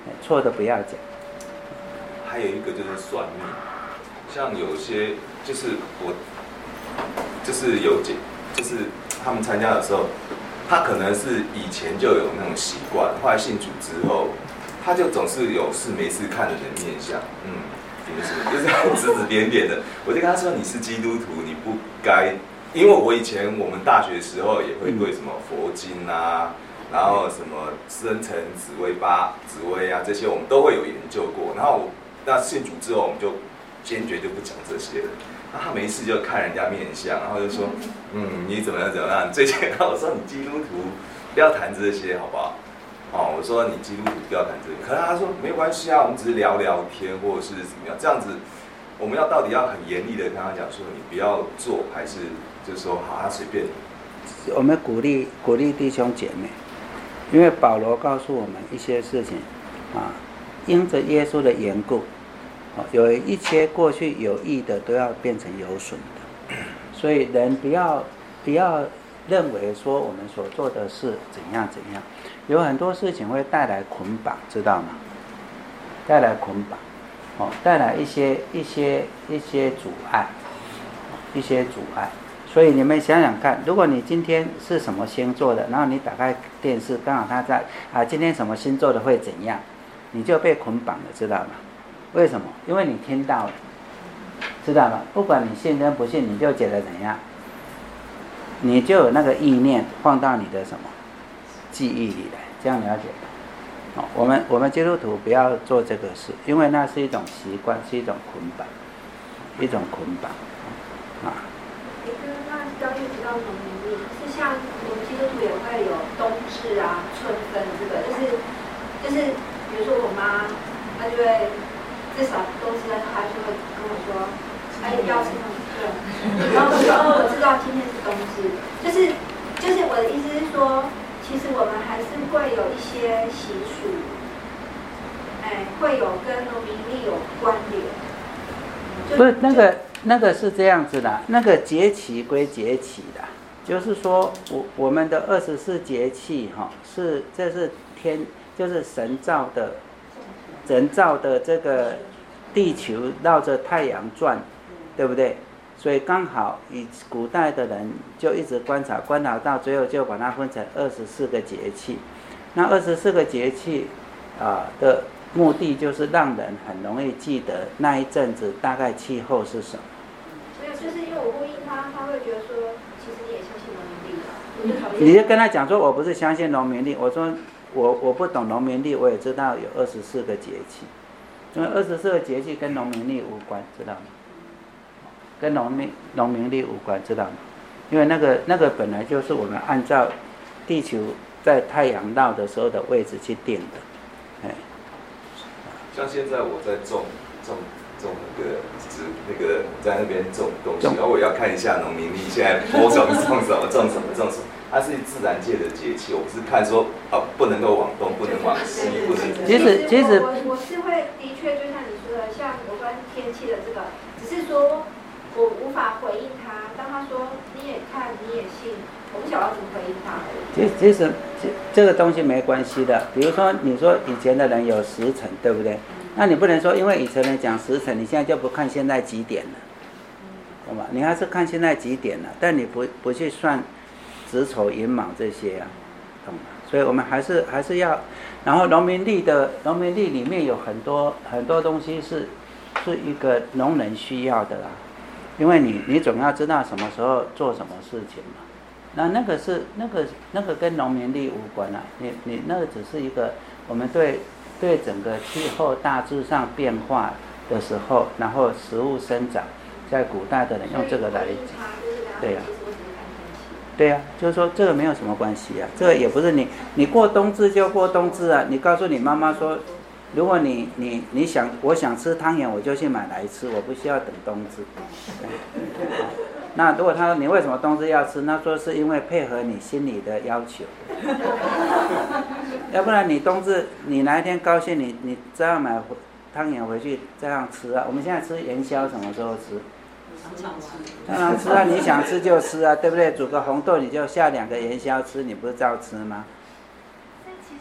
错的不要讲。 还有一个就是算命，像有些就是我就是有解，就是他们参加的时候，他可能是以前就有那种习惯，后来信主之后，他就总是有事没事看着人面相，嗯，就是指指点点的。我就跟他说，你是基督徒，你不该，因为我以前我们大学时候也会对什么佛经啊，然后什么生辰紫微八紫微啊这些，我们都会有研究过。然后那信主之后，我们就坚决就不讲这些了。那他没事就看人家面相，然后就说，嗯，你怎么样怎么样？最近我说你基督徒不要谈这些，好不好？哦，我说你基督徒不要谈这个。可是他说没关系啊，我们只是聊聊天，或者是怎么样？这样子，我们要到底要很严厉的跟他讲说，你不要做，还是就是说好，他随便。 我们鼓励鼓励弟兄姐妹，因为保罗告诉我们一些事情啊，因着耶稣的缘故。有一切过去有益的都要变成有损的，所以人不要不要认为说我们所做的事怎样怎样，有很多事情会带来捆绑，知道吗？带来捆绑，哦，带来一些一些一些阻碍，一些阻碍。所以你们想想看，如果你今天是什么星座的，然后你打开电视，刚好他在啊，今天什么星座的会怎样，你就被捆绑了，知道吗？为什么？因为你听到了，知道吗？不管你信跟不信，你就觉得怎样，你就有那个意念放到你的什么记忆里来，这样了解吗？哦，我们我们基督徒不要做这个事，因为那是一种习惯，是一种捆绑，一种捆绑啊。 也就是那刚才提到农民历，是像我们基督徒也会有冬至啊、春分这个，就是就是比如说我妈，她就会。至少冬至的时候，他就会跟我说：“哎，要吃东西。”对。然后我说：“哦，我知道今天是冬至。”就是就是我的意思是说，其实我们还是会有一些习俗，哎，会有跟农民历有关联。 不是那个那个是这样子的，那个节气归节气的，就是说我我们的二十四节气哈、哦，是这是天就是神造的。人造的这个地球绕着太阳转，对不对？所以刚好以古代的人就一直观察，观察到最后就把它分成二十四个节气。那二十四个节气啊、呃、的目的就是让人很容易记得那一阵子大概气候是什么。 没有，就是因为我呼应他，他会觉得说，其实你也相信农民历啊。 你就跟他讲说，我不是相信农民历，我说。我我不懂农民历，我也知道有二十四个节气，因为二十四个节气跟农民历无关，知道吗？跟农民农民历无关，知道吗？因为那个那个本来就是我们按照地球在太阳绕的时候的位置去定的，哎。 像现在我在种种种那个植那个在那边种东西，然后我要看一下农民历现在播种种什么种什么种什么。它是自然界的节气，我不是看说哦，不能够往东，不能往西，不能。 其实其实我我是会的确就像你说的，像有关天气的这个，只是说我无法回应他。当他说你也看你也信，我不晓得怎么回应他。 其其实这个东西没关系的，比如说你说以前的人有时辰，对不对？那你不能说因为以前人讲时辰，你现在就不看现在几点了，懂吗？你还是看现在几点了，但你不不去算。子丑寅卯这些啊，懂吗？所以我们还是还是要，然后农民历的农民历里面有很多很多东西是是一个农人需要的啦，因为你你总要知道什么时候做什么事情嘛。那那个是那个那个跟农民历无关啊，你你那个只是一个我们对对整个气候大致上变化的时候，然后食物生长，在古代的人用这个来讲，对呀、啊。对呀、啊，就是说这个没有什么关系啊，这个也不是你你过冬至就过冬至啊，你告诉你妈妈说，如果你你你想我想吃汤圆，我就去买来吃，我不需要等冬至。那如果他说你为什么冬至要吃，他说是因为配合你心里的要求，要不然你冬至你哪一天高兴，你你这样买汤圆回去这样吃啊。我们现在吃元宵什么时候吃？当然吃啊，你想吃就吃啊，对不对？煮个红豆你就下两个元宵吃，你不是照吃吗？ 但其实它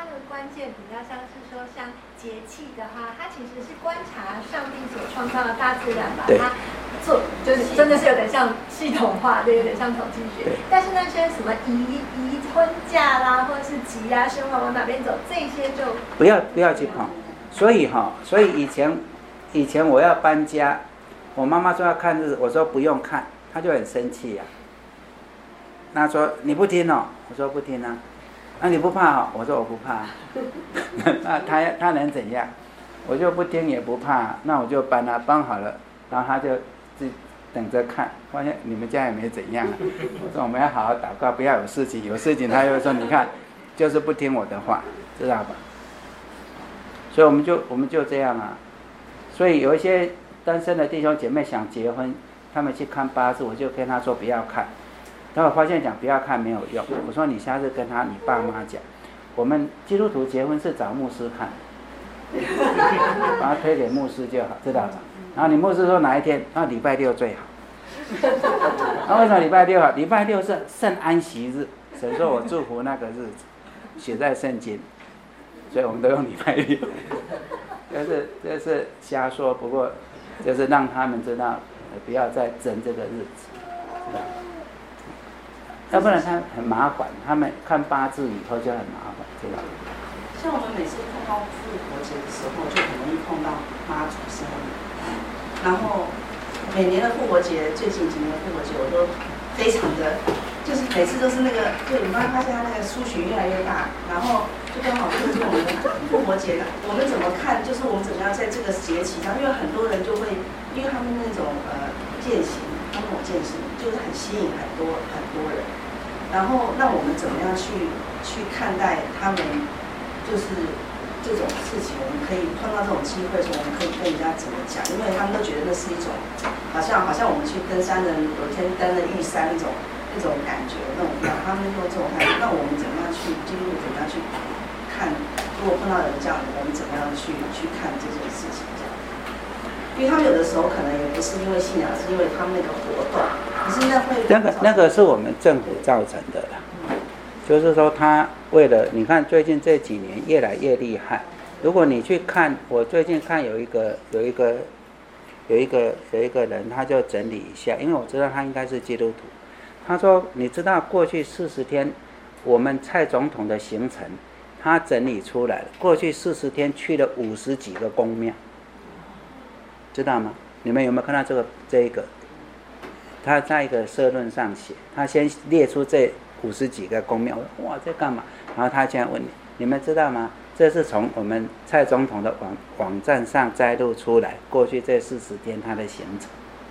它的关键比较像是说，像节气的话，它其实是观察上帝所创造的大自然，把它做，就是真的是有点像系统化，对，有点像统计学。但是那些什么移移婚嫁啦，或者是吉啊、生活往哪边走，这些就不要不要去碰。所以哈，所以以前以前我要搬家，我妈妈说要看日子，我说不用看，她就很生气呀、啊。那说你不听哦，我说不听啊。那、啊、你不怕哦？我说我不怕。那他他能怎样？我就不听也不怕，那我就搬啊，搬好了，然后他就自等着看，发现你们家也没怎样、啊。我说我们要好好祷告，不要有事情，有事情他又说你看，就是不听我的话，知道吧？所以我们就我们就这样啊。所以有一些单身的弟兄姐妹想结婚，他们去看八字，我就跟他说不要看。但我发现讲不要看没有用，我说你下次跟他你爸妈讲，我们基督徒结婚是找牧师看，把他推给牧师就好，知道吧？然后你牧师说哪一天，那礼拜六最好。那为什么礼拜六好？礼拜六是圣安息日，神说我祝福那个日子，写在圣经，所以我们都用礼拜六。这是这是瞎说，不过就是让他们知道，不要再争这个日子，知道。要不然他很麻烦，他们看八字以后就很麻烦，知道吗？ 像我们每次碰到复活节的时候，就很容易碰到妈祖生日。然后每年的复活节，最近几年的复活节，我都非常的，就是每次都是那个，就你会发现他那个数群越来越大，然后就刚好就是我们的复活节，我们怎么看，就是我们怎么样在这个节气上，因为很多人就会，因为他们那种呃践行，他们那种践行就是很吸引很多很多人。然后，那我们怎么样去去看待他们，就是这种事情？我们可以碰到这种机会的时候，我们可以跟人家怎么讲？因为他们都觉得那是一种，好像好像我们去登山的有天登了玉山那种那种感觉，那种他们用这种态度，那我们怎么样去基督徒怎么样去看？如果碰到人这样，我们怎么样去去看这件事情？这样，因为他们有的时候可能也不是因为信仰，是因为他们那个活动。 那个那个是我们政府造成的啦，就是说他为了你看最近这几年越来越厉害。如果你去看，我最近看有一个有一个有一个有一个人，他就整理一下，因为我知道他应该是基督徒。他说，你知道过去四十天我们蔡总统的行程，他整理出来了，过去四十天去了五十几个宫庙，知道吗？你们有没有看到这个这一个？他在一个社论上写，他先列出这五十几个宫庙，哇，这干嘛？然后他这样问你，你们知道吗？这是从我们蔡总统的网网站上摘录出来，过去这四十天他的行程，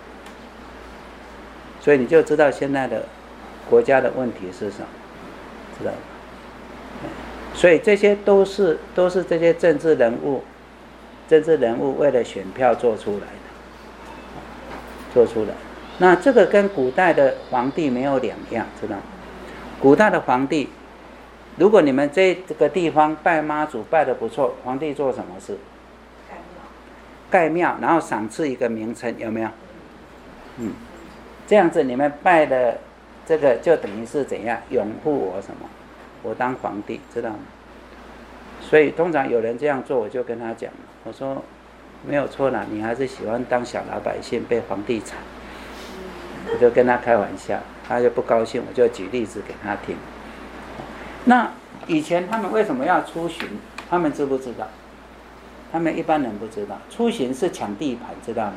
所以你就知道现在的国家的问题是什么，知道吗？所以这些都是都是这些政治人物，政治人物为了选票做出来的，做出来。那这个跟古代的皇帝没有两样，知道吗？古代的皇帝，如果你们这这个地方拜妈祖拜得不错，皇帝做什么事？盖庙。盖庙，然后赏赐一个名称，有没有？嗯，这样子你们拜的这个就等于是怎样拥护我什么？我当皇帝，知道吗？所以通常有人这样做，我就跟他讲，我说没有错啦，你还是喜欢当小老百姓，被皇帝踩。我就跟他开玩笑，他就不高兴，我就举例子给他听。那以前他们为什么要出巡？他们知不知道？他们一般人不知道，出巡是抢地盘，知道吗？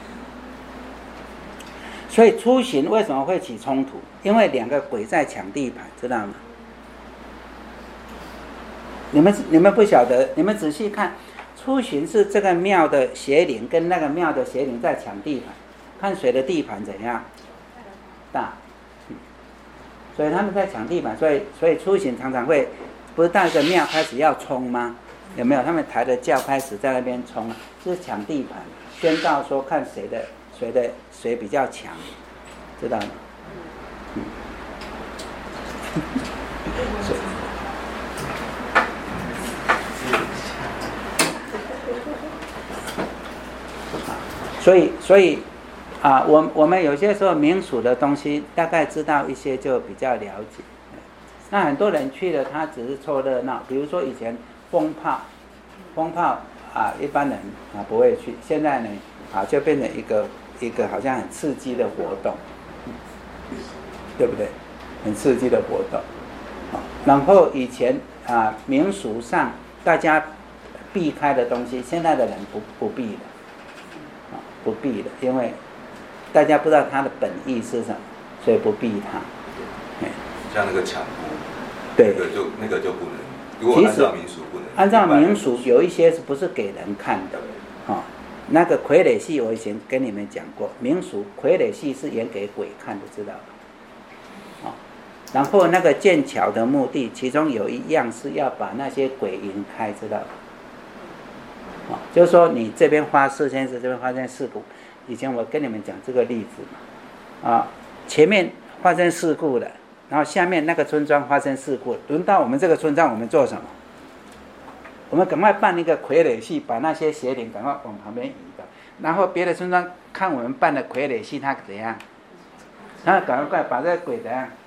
所以出巡为什么会起冲突？因为两个鬼在抢地盘，知道吗？你们你们不晓得，你们仔细看，出巡是这个庙的邪灵跟那个庙的邪灵在抢地盘。看谁的地盘怎样大、嗯，所以他们在抢地盘，所以所以出行常常会不是到一个庙开始要冲吗？有没有？他们抬着轿开始在那边冲，是抢地盘，宣告说看谁的谁的谁比较强，知道吗？嗯。所以所以。啊，我我们有些时候民俗的东西大概知道一些就比较了解， 那很多人去了，他只是凑热闹。比如说以前风炮，风炮啊，一般人啊不会去，现在呢啊就变成一个一个好像很刺激的活动，对不对？很刺激的活动。然后以前啊民俗上大家避开的东西，现在的人不不避了，啊不避了，因为大家不知道它的本意是什么，所以不避它。 像那个抢锅， 对， 那个就那个就不能。如果按照民俗不能。 按照民俗有一些是不是给人看的？哦，那个傀儡戏我以前跟你们讲过，民俗傀儡戏是演给鬼看的，知道吧？哦，然后那个建桥的目的，其中有一样是要把那些鬼引开，知道吧？哦，就是说你这边发四件事，这边发生事故。以前我跟你们讲这个例子嘛，啊，前面发生事故了。然后下面那个村庄发生事故，轮到我们这个村庄，我们做什么？我们赶快办一个傀儡戏，把那些邪灵赶快往旁边移的。然后别的村庄看我们办的傀儡戏，他怎样？他赶快把这个鬼怎样？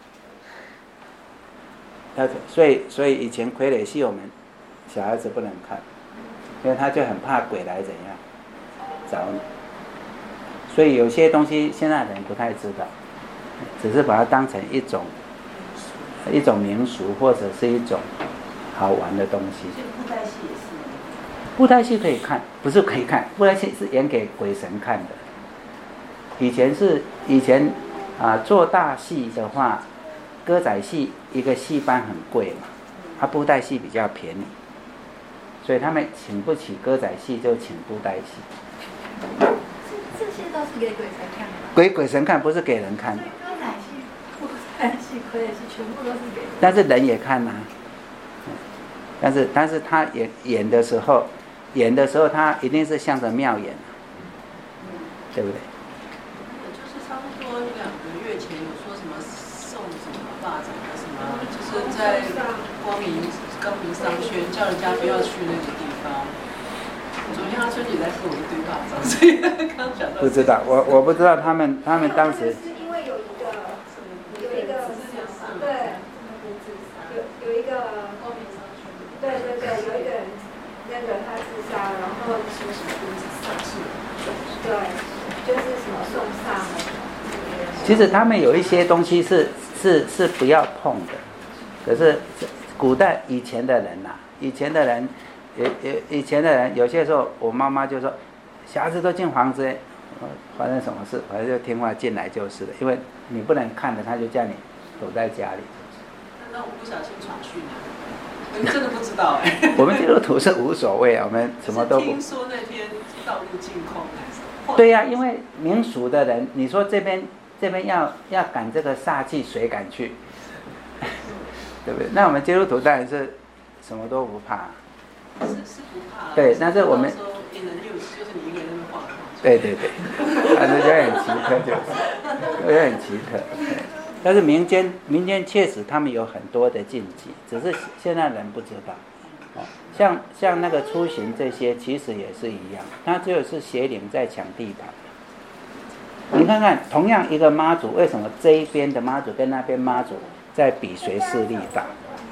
他所以所以以前傀儡戏我们小孩子不能看，因为他就很怕鬼来怎样找你。所以有些东西现在人不太知道，只是把它当成一种。一种民俗或者是一种好玩的东西。 布袋戏也是。 布袋戏可以看，不是可以看，布袋戏是演给鬼神看的。以前是以前啊，做大戏的话，歌仔戏一个戏班很贵嘛，它布袋戏比较便宜，所以他们请不起歌仔戏就请布袋戏。 这些都是给鬼神看的。 鬼鬼神看，不是给人看的。 歌仔戏、布袋戏、傀儡戏，全部都是给人。 但是人也看呐、啊，但是但是他演演的时候，演的时候他一定是向着庙演、啊，对不对？ 就是差不多两个月前有说什么送什么霸掌啊什么，就是在光明光明商圈叫人家不要去那个地方。昨天他春节在送我一堆霸掌，所以刚讲到。不知道， 我我不知道他们他们当时。 是因为有一个有一个对，有有一个光明商圈，对对对，有一个人那个他自杀，然后说什么丧事，对，就是什么送上。 其实他们有一些东西是是是不要碰的，可是古代以前的人呐、啊，以前的人。以以以前的人，有些时候我妈妈就说，小孩子都进房子，发生什么事，反正就听话进来就是了。因为你不能看着，他就叫你躲在家里。 那我不小心闯去呢？我真的不知道哎、欸。 我们基督徒是无所谓啊，我们什么都不。 听说那天道路净空还是？ 对呀、啊，因为民俗的人，你说这边这边要要赶这个煞气，谁敢去？对不对？那我们基督徒当然是什么都不怕。 是是不怕， 对，但是我们也能六十，就是你一个人那么晃。 对对对，但是就很奇特，就是有很奇特。但是民间民间确实他们有很多的禁忌，只是现在人不知道。哦，像像那个出行这些，其实也是一样，它只有是邪灵在抢地盘。你看看，同样一个妈祖，为什么这一边的妈祖跟那边妈祖在比谁势力大？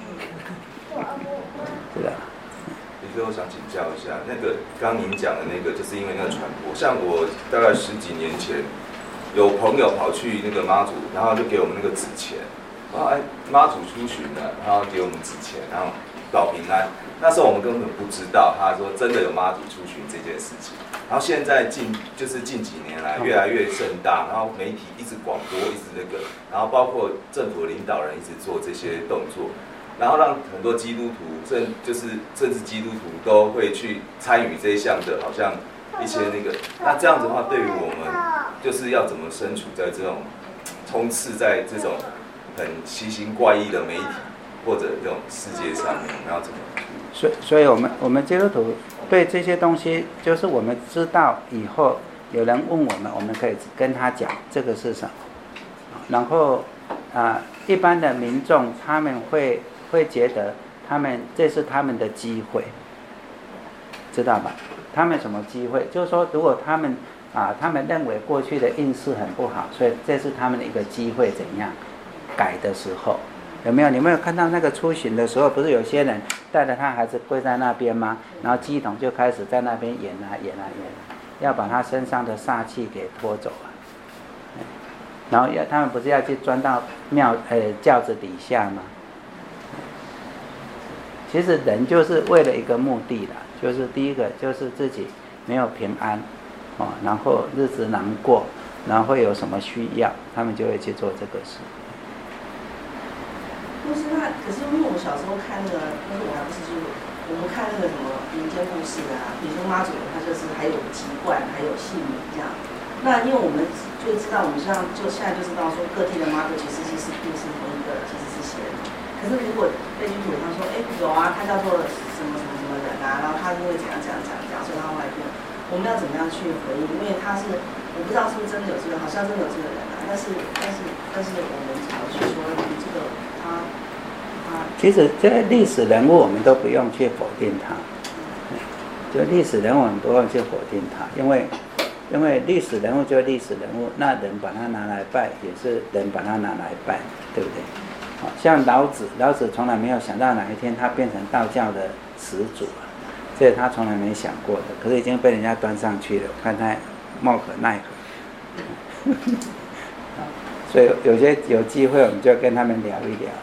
是的。 其实我想请教一下，那个刚您讲的那个，就是因为那个传播，像我大概十几年前，有朋友跑去那个妈祖，然后就给我们那个纸钱，然后哎妈祖出巡了，然后给我们纸钱，然后保平安。那时候我们根本不知道，他说真的有妈祖出巡这件事情。然后现在近就是近几年来越来越盛大，然后媒体一直广播，一直那个，然后包括政府的领导人一直做这些动作。然后让很多基督徒，甚就是甚至基督徒都会去参与这一项的，好像一些那个，那这样子的话，对于我们就是要怎么身处在这种充斥在这种很奇形怪异的媒体或者这种世界上面，我们要怎么？ 所以，所以我们我们基督徒对这些东西，就是我们知道以后有人问我们，我们可以跟他讲这个是什么，然后啊、呃，一般的民众他们会。会觉得他们这是他们的机会，知道吧？他们什么机会？就是说，如果他们啊，他们认为过去的运势很不好，所以这是他们的一个机会，怎样改的时候， 有没有？你没有看到那个出巡的时候，不是有些人带着他孩子跪在那边吗？然后乩童就开始在那边演啊演啊演啊，要把他身上的煞气给拖走啊。然后要他们不是要去钻到庙呃轿子底下吗？其实人就是为了一个目的啦，就是第一个就是自己没有平安，哦，然后日子难过，然后会有什么需要，他们就会去做这个事。 不是那，可是因为我小时候看那个，因为我还不是就是我们看那个什么民间故事啊，比如说妈祖，他就是还有籍贯，还有姓名这样。那因为我们就知道，我们像就现在就知道说各地的妈祖其实是不是同一个，其实是仙。可是如果被居土他说，哎，有啊，他叫做什么什么什么人啊，然后他是会怎样怎样怎样怎样，所以他后来变，我们要怎么样去回应？因为他是我不知道是不是真的有这个，好像真的有这个人啊，但是但是但是我们怎么去说你这个他他？ 其实这些历史人物我们都不用去否定他，就历史人物我们不用去否定他，因为。因为历史人物就是历史人物，那人把他拿来拜，也是人把他拿来拜，对不对？好像老子，老子从来没有想到哪一天他变成道教的始祖啊，这是他从来没想过的。可是已经被人家端上去了，我看他莫可奈何。所以有些有机会，我们就跟他们聊一聊。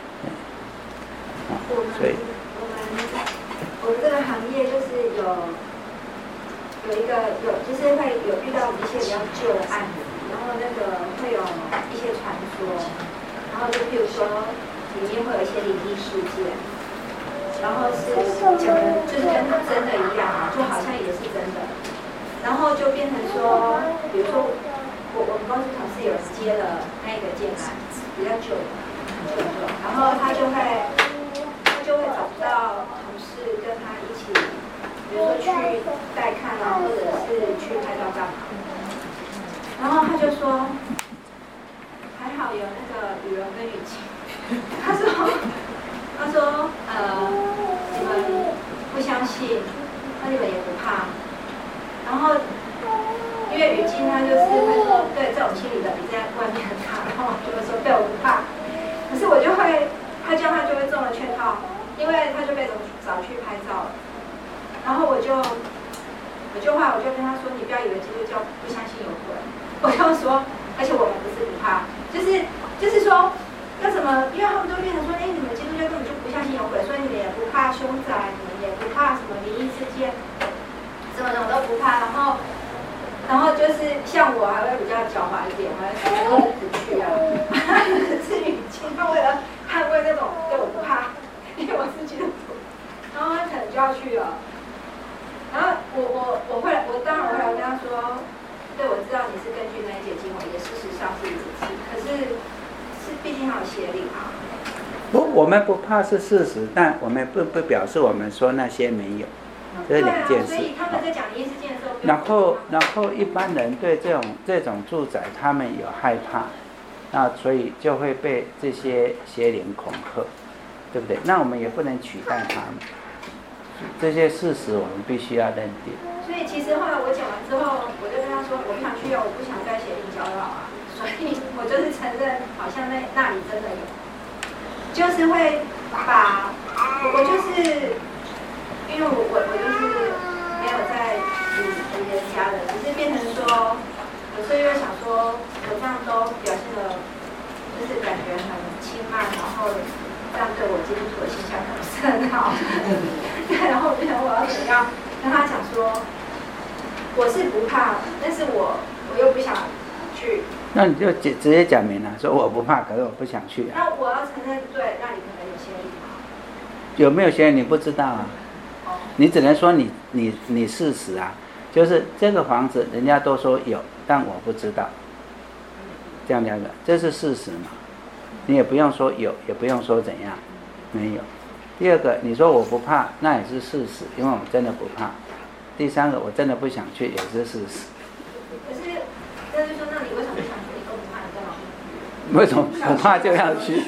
我们所以我们我们这个行业就是有。有一个有就是会有遇到一些比较旧的案子，然后那个会有一些传说，然后就譬如说里面会有一些灵异事件，然后是讲的就是跟真的一样啊，就好像也是真的，然后就变成说，比如说我我们公司同事有人接了那个建案，比较旧的，很旧的，然后他就会他就会找不到同事跟他一起。比如说去带看啊，或者是去拍照干嘛，然后他就说，还好有那个雨柔跟雨晴，他说，他说呃你们不相信，那你们也不怕，然后因为雨晴他就是会说，对这种心理的比在外面很大，然后就会说对我不怕，可是我就会，他这样他就会中了圈套，因为他就被找去拍照了。然后我就，我就话我就跟他说，你不要以为基督教不相信有鬼，我就说，而且我们不是不怕，就是就是说，那什么，因为他们都变成说，哎，你们基督教根本就不相信有鬼，所以你们也不怕凶宅，你们也不怕什么灵异事件，什么什么都不怕，然后，然后就是像我还会比较狡猾一点，我还什么都是只去啊，可是雨晴他为了捍卫那种对我不怕，因为我是基督徒，然后他可能就要去了。然后我我我会我当然我会跟他说，对，我知道你是根据那一节经文，也事实上是如此，可是是毕竟还有邪灵啊。 不，我们不怕是事实，但我们不不表示我们说那些没有，这是两件事。 对啊，所以他们在讲灵异事件的时候， 然后然后一般人对这种这种住宅他们有害怕，那所以就会被这些邪灵恐吓，对不对？那我们也不能取代他们。这些事实我们必须要认定。 所以其实后来我讲完之后，我就跟他说，我不想去哦，我不想再邪灵搅扰啊。所以我就是承认，好像那那里真的有，就是会把我我就是因为我我我就是没有在理理人家的，只是变成说，有时候又想说，我这样都表现的，就是感觉很轻慢，然后。这样对我基督徒的形象可能不是很好，对，然后我就想我要怎样跟他讲说，我是不怕，但是我我又不想去。 那你就直直接讲明了，说我不怕，可是我不想去、啊。 那我要承认，对，那里可能有邪灵吗？ 有没有邪灵你不知道啊？哦、你只能说你你你事实啊，就是这个房子人家都说有，但我不知道。这样两个，这是事实嘛？你也不用说有，也不用说怎样，没有。第二个，你说我不怕，那也是事实，因为我真的不怕。第三个，我真的不想去，也是事实。 可是，那就说，那你为什么不想去？你都不怕，你干嘛？ 为什么不怕就要去？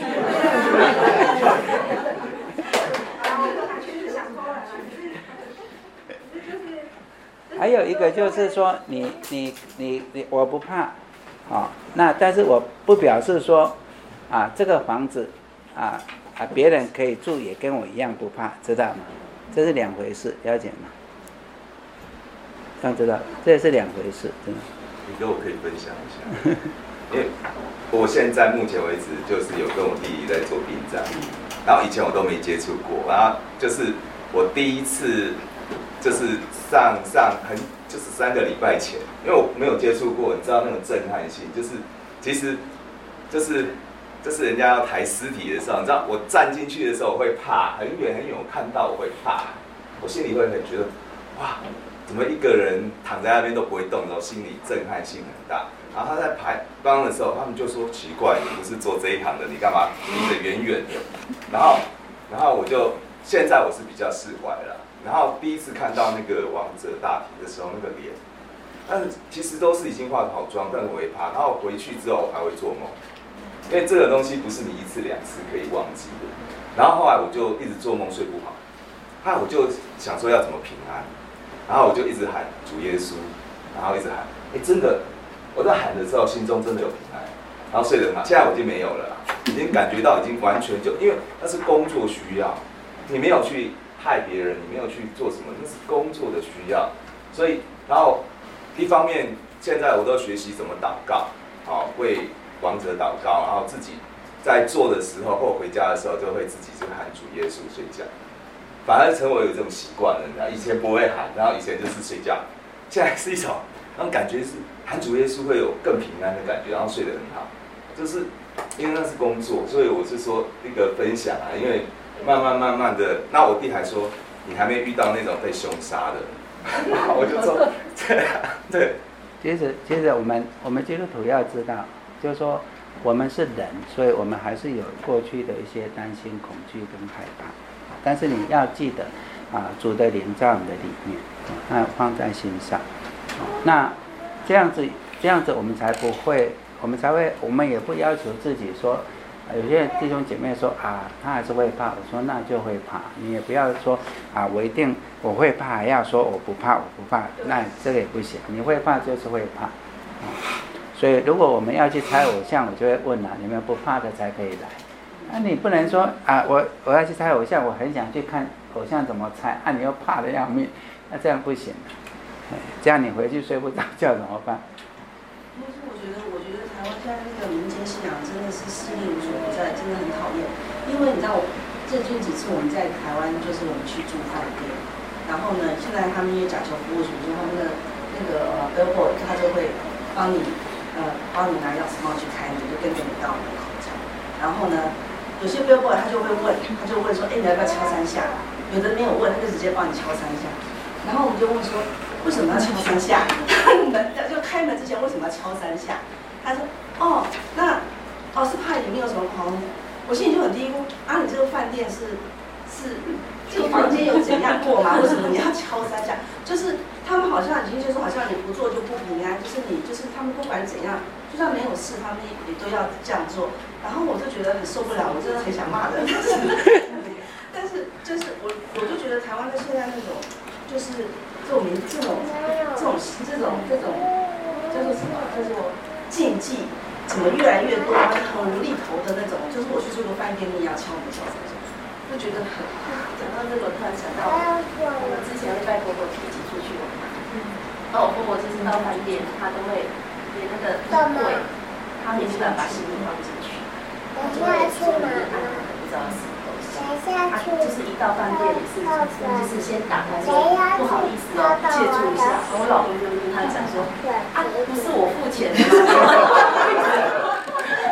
还有一个就是说，你你你你，我不怕，哦，那但是我不表示说。啊，这个房子啊啊别人可以住也跟我一样不怕，知道吗？这是两回事，了解吗？这样知道，这也是两回事，真的。 你跟我可以分享一下，因为我现在目前为止就是有跟我弟弟在做殡葬，然后以前我都没接触过，然后就是我第一次就是上上很就是三个礼拜前，因为我没有接触过，你知道那种震撼性，就是其实就是就是人家要抬尸体的时候，你知道我站进去的时候我会怕，很远很远我看到我会怕，我心里会很觉得哇。怎么一个人躺在那边都不会动的时候，心里震撼性很大。然后他在排帮的时候，他们就说奇怪，你不是做这一行的，你干嘛离得远远的？然后，然后我就现在我是比较释怀了。然后第一次看到那个王者大体的时候，那个脸，但是其实都是已经化好妆，但是我会怕。然后回去之后我还会做梦，因为这个东西不是你一次两次可以忘记的。然后后来我就一直做梦睡不好，后来我就想说要怎么平安。然后我就一直喊主耶稣，然后一直喊，哎，真的，我在喊的时候，心中真的有平安，然后睡得很好。现在我已经没有了，已经感觉到已经完全就，因为那是工作需要，你没有去害别人，你没有去做什么，那是工作的需要。所以，然后一方面，现在我都学习怎么祷告，好、哦、为亡者祷告，然后自己在做的时候或回家的时候，就会自己就喊主耶稣睡觉。反而成为有这种习惯了，你知道，以前不会喊，然后以前就是睡觉，现在是一种那种感觉是喊主耶稣会有更平安的感觉，然后睡得很好，就是因为那是工作，所以我是说一个分享啊，因为慢慢慢慢的，那我弟还说你还没遇到那种被凶杀的，我就说对啊，对。 其实其实我们我们基督徒要知道，就是说我们是人，所以我们还是有过去的一些担心、恐惧跟害怕。但是你要记得，啊，主的灵在我们的里面，那放在心上，那这样子，这样子我们才不会，我们才会，我们也不要求自己说，有些弟兄姐妹说啊，他还是会怕，我说那就会怕，你也不要说啊，我一定我会怕，还要说我不怕，我不怕，那这个也不行，你会怕就是会怕，啊，所以如果我们要去猜偶像，我就会问了，你们不怕的才可以来。那、啊、你不能说啊，我我要去猜偶像，我很想去看偶像怎么猜，啊，你又怕得要命，那这样不行，这样你回去睡不着觉怎么办？ 但是我觉得，我觉得台湾现在那个民间信仰真的是势力无所不在，真的很讨厌。因为你知道，我这近几次我们在台湾，就是我们去住饭店，然后呢，现在他们因为假球服务处，所以他们的那个呃 billboard 他就会帮你呃帮你拿钥匙帽去开门，就跟着你到门口这样，然后呢。有些 billboard 他就会问，他就问说，哎，你要不要敲三下？有的没有问，他就直接帮你敲三下。然后我们就问说，为什么要敲三下？门就开门之前为什么要敲三下？他说，哦，那哦是怕里面有什么狂。我心里就很嘀咕，啊，你这个饭店是是这个房间有怎样过吗？为什么你要敲三下？就是他们好像已经就是好像你不做就不平安，就是你就是他们不管怎样，就算没有事，他们也都要这样做。然后我就觉得很受不了，我真的很想骂人。但是就是我我就觉得台湾的现在那种就是这种民这种这种这种这种叫做什么叫做禁忌，怎么越来越多，很无厘头的那种。就是我去住个饭店，你也要敲门敲门，就觉得很。讲到这个，我突然想到，我们之前会带婆婆一起出去玩嘛。然后我婆婆就是到饭店，她都会连那个柜，她没办法把行李放进去。就会去哪里？不知道什么东西。他就是一到饭店也是，就是先打开说不好意思哦，借住一下。我老公就跟他讲说，啊，不是我付钱的吗？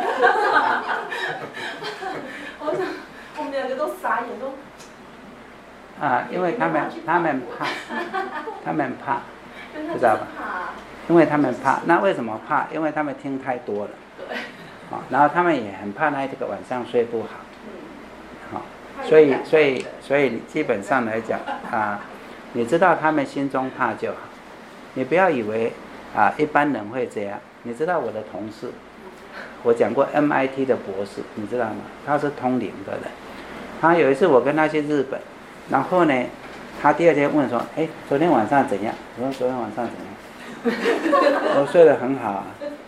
我想我们两个都傻眼都。 啊，因为他们他们怕，他们怕，知道吧？因为他们怕，那为什么怕？因为他们听太多了。对。好，然后他们也很怕那这个晚上睡不好。好，所以所以所以基本上来讲啊，你知道他们心中怕就好，你不要以为啊一般人会这样。你知道我的同事，我讲过 M I T 的博士，你知道吗？他是通灵的人。他有一次我跟他去日本，然后呢，他第二天问说：“哎，昨天晚上怎样？”我说：“昨天晚上怎样？”我睡得很好啊。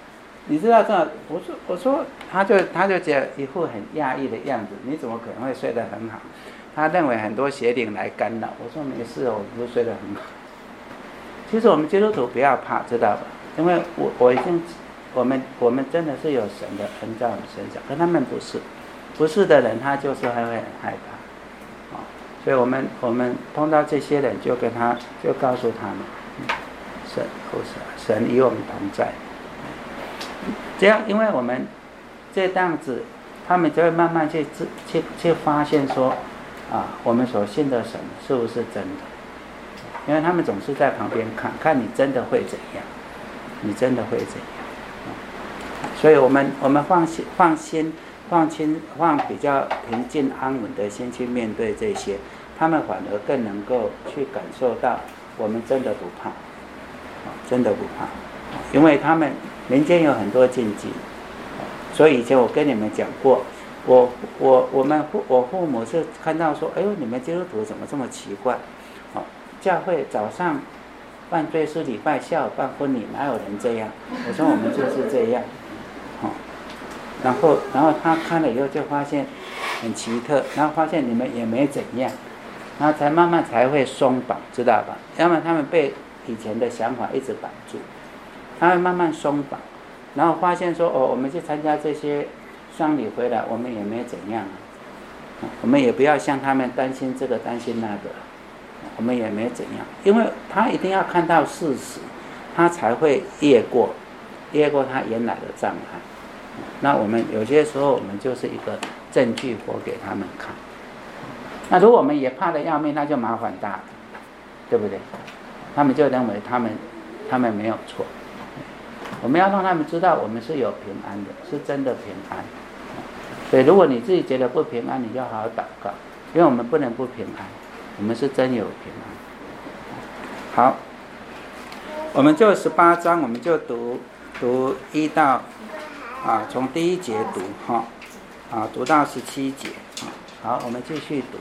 你知道这样？我说我说，他就他就觉得一副很讶异的样子，你怎么可能会睡得很好？他认为很多邪灵来干扰。我说没事，我不是睡得很好。其实我们基督徒不要怕，知道吧？因为我我已经，我们我们真的是有神的恩在我们身上，可他们不是，不是的人他就是还会很害怕，啊，所以我们我们碰到这些人就跟他就告诉他们，神不是神与我们同在。这样，因为我们这样子，他们就会慢慢去去去发现说，啊，我们所信的神是不是真的？因为他们总是在旁边看，看你真的会怎样，你真的会怎样。所以我们我们放心放心放心放比较平静安稳的心去面对这些，他们反而更能够去感受到我们真的不怕，真的不怕，因为他们民间有很多禁忌，所以以前我跟你们讲过，我我我们父我父母是看到说，哎呦，你们基督徒怎么这么奇怪？哦，教会早上办追思礼拜，下午办婚礼，哪有人这样？我说我们就是这样，哦，然后然后他看了以后就发现很奇特，然后发现你们也没怎样，然后才慢慢才会松绑，知道吧？要么他们被以前的想法一直绑住。他会慢慢松绑，然后发现说，哦，我们去参加这些丧礼回来，我们也没怎样，我们也不要像他们担心这个担心那个，我们也没怎样，因为他一定要看到事实，他才会越过越过他原来的障碍。那我们有些时候我们就是一个证据活给他们看。那如果我们也怕得要命，那就麻烦大了，对不对？他们就认为他们他们没有错。我们要让他们知道我们是有平安的，是真的平安。所以如果你自己觉得不平安，你就好好祷告，因为我们不能不平安，我们是真有平安。好，我们就十八章，我们就读读一到啊，从第一节读哈，啊读到十七节。好，我们继续读。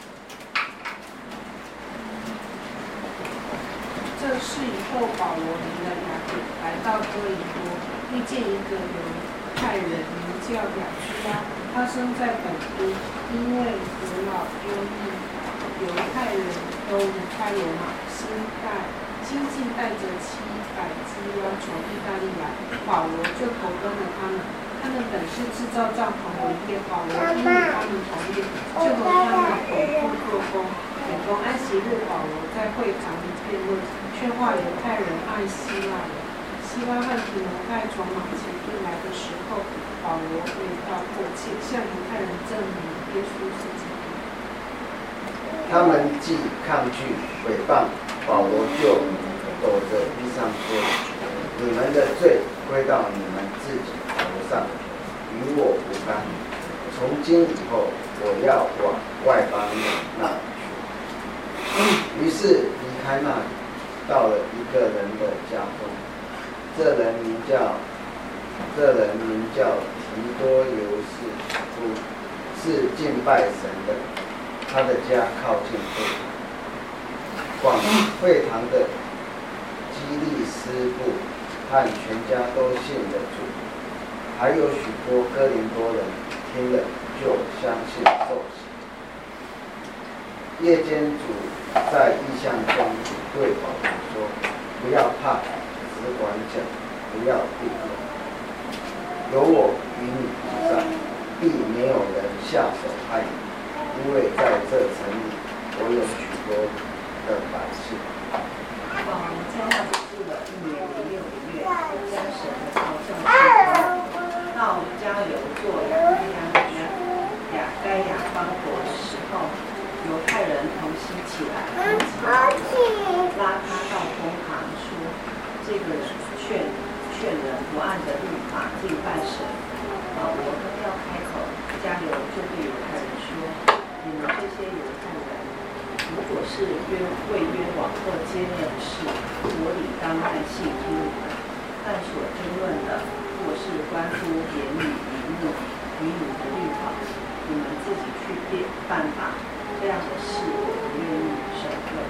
这事以后，保罗离了雅典，来到哥林多，遇见一个犹太人，名叫雅居拉，他生在本都，因为古老忧郁，犹太人都离开罗马，新带新近带着七百只羊从意大利来，保罗就投奔了他们。他们本是制造帐篷为业，保罗因与他们同业，就和他们同步做工。每逢安息日，保罗在会堂里辩论，劝化犹太人爱希腊人。希拉和提摩太从马其顿来的时候，保罗为他迫切向犹太人证明耶稣是基督。 他们既抗拒诽谤，保罗就抖着衣裳说：“你们的罪归到你们自己头上，与我无干。从今以后，我要往外邦人那里去。”于是离开那里，到了一个人的家中。这人名叫这人名叫提多犹士夫，是敬拜神的。他的家靠近会堂。广会堂的基利斯布和全家都信了主，还有许多哥林多人听了就相信受洗。夜间主在异象中对保罗说：“不要怕，只管讲，不要闭口。有我与你同在，必没有人下手害你，因为在这城里我有许多的百姓。” 保罗在那里住了一年零六个月，将神的道正式到加流做雅该亚雅该亚方国的时候，犹太人同心起来，拉他到公堂说：“这个劝劝人不按着律法敬拜神。”保罗刚要开口，加流就对犹太人说：“你们这些犹太人，如果是约为约往或接任事，我理当按信听你们；但所争论的，若是关乎言语名目与你的律法，你们自己去辩办吧。这样的事，我不愿意审问。”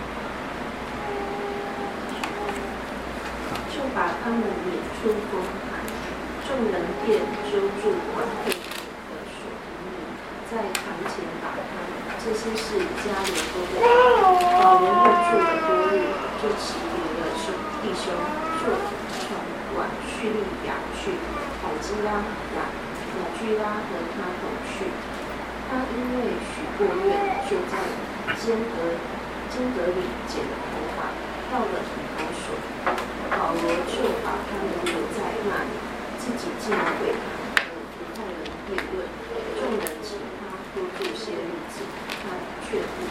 就把他们领出公堂，众众人便揪住管会堂的所平民，在堂前打他们。这些事加连多的保罗入住了多日，就起别的兄弟兄坐船往叙利亚去，百基拉、雅雅居拉和他同去。他因为许过愿，就在坚德坚德里剪了头发，到了以弗所，保罗就把他们留在那里，自己进会堂和犹太人议论，众人请他多住些日子，他却不。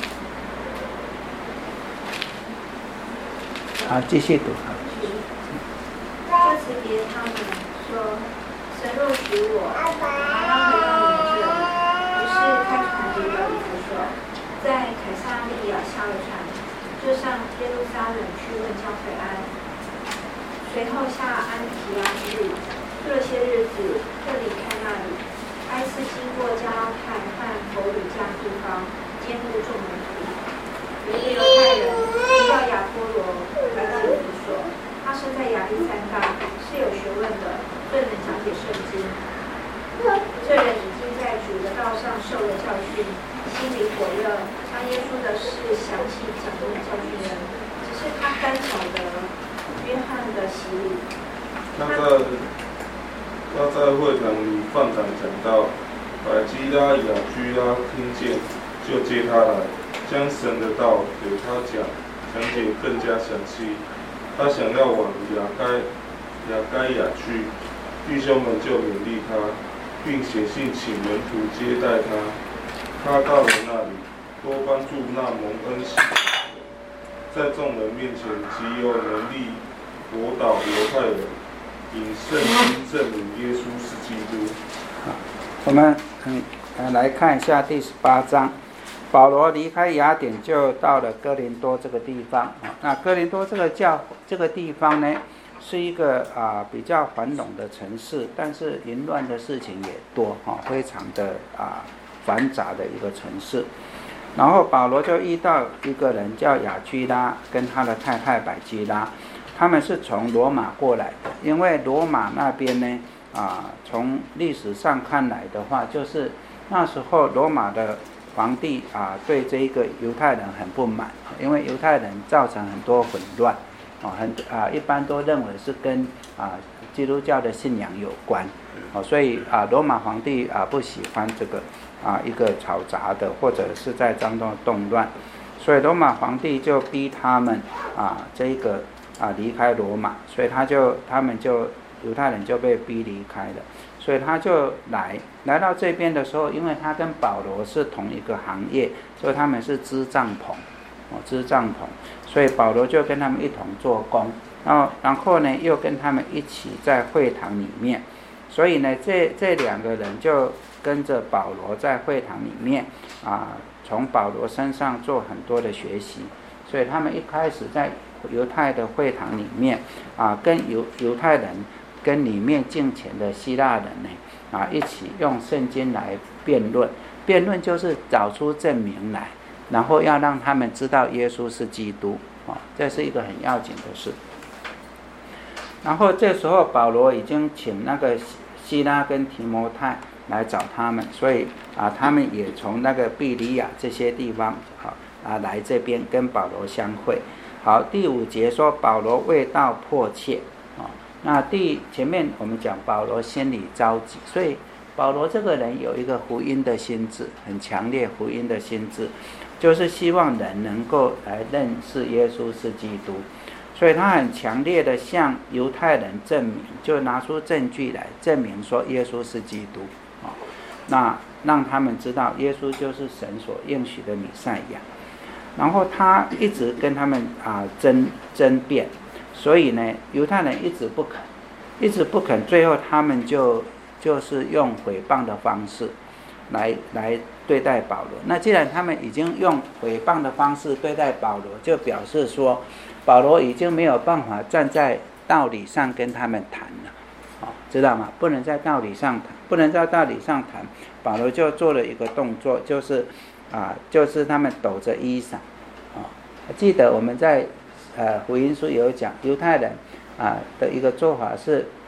好，继续读。 这次别他们说，神若许我，马上回到你们这里。于是开船离了以弗所，在凯撒利亚下了船，就上耶路撒冷去问教会安。随后下安提阿去，住了些日子，就离开那里。埃斯经过加拉太和弗吕家地方，兼顾众门徒。有一个犹太人名叫亚波罗，来到以弗所，他生在亚历山大，是有学问的，最能讲解圣经。这人已经在主的道上受了教训，心里火热，将耶稣的事详细讲给教训人。只是他单晓得约翰的洗礼。 他在他在会堂里放胆讲道，百基拉、雅居拉听见，就接他来，将神的道给他讲，讲解更加详细。他想要往雅该雅该亚去，弟兄们就勉励他，并写信请门徒接待他。他到了那里，多帮助那蒙恩喜的人，在众人面前极有能力驳倒犹太人，以圣经证明耶稣是基督。 好，我们嗯呃来看一下第十八章。保罗离开雅典，就到了哥林多这个地方。那哥林多这个教这个地方呢，是一个啊比较繁荣的城市，但是淫乱的事情也多哈，非常的啊繁杂的一个城市。然后保罗就遇到一个人叫雅居拉，跟他的太太百基拉，他们是从罗马过来的。因为罗马那边呢，啊从历史上看来的话，就是那时候罗马的皇帝啊，对这个犹太人很不满，因为犹太人造成很多混乱，啊，很啊，一般都认为是跟啊基督教的信仰有关，哦，所以啊，罗马皇帝啊不喜欢这个啊一个吵杂的或者是在当中动乱，所以罗马皇帝就逼他们啊这一个啊离开罗马，所以他就他们就犹太人就被逼离开了。所以他就来来到这边的时候，因为他跟保罗是同一个行业，所以他们是织帐篷，哦，织帐篷，所以保罗就跟他们一同做工，然后然后呢又跟他们一起在会堂里面，所以呢这这两个人就跟着保罗在会堂里面啊，从保罗身上做很多的学习，所以他们一开始在犹太的会堂里面啊，跟犹犹太人。跟里面敬虔的希腊人呢啊一起用圣经来辩论，辩论就是找出证明来，然后要让他们知道耶稣是基督啊，这是一个很要紧的事。然后这时候保罗已经请那个希拉跟提摩太来找他们，所以啊他们也从那个庇哩亚这些地方好啊来这边跟保罗相会。好，第五节说保罗为道迫切。那第前面我们讲保罗心里着急，所以保罗这个人有一个福音的心志，很强烈福音的心志，就是希望人能够来认识耶稣是基督，所以他很强烈的向犹太人证明，就拿出证据来证明说耶稣是基督，哦，那让他们知道耶稣就是神所应许的弥赛亚。然后他一直跟他们啊争争辩。所以呢，犹太人一直不肯，一直不肯，最后他们就就是用诽谤的方式来来对待保罗。那既然他们已经用诽谤的方式对待保罗，就表示说保罗已经没有办法站在道理上跟他们谈了，哦，知道吗？不能在道理上谈，不能在道理上谈。保罗就做了一个动作，就是啊，就是他们抖着衣裳，哦，记得我们在。呃，福音书有讲犹太人啊的一个做法是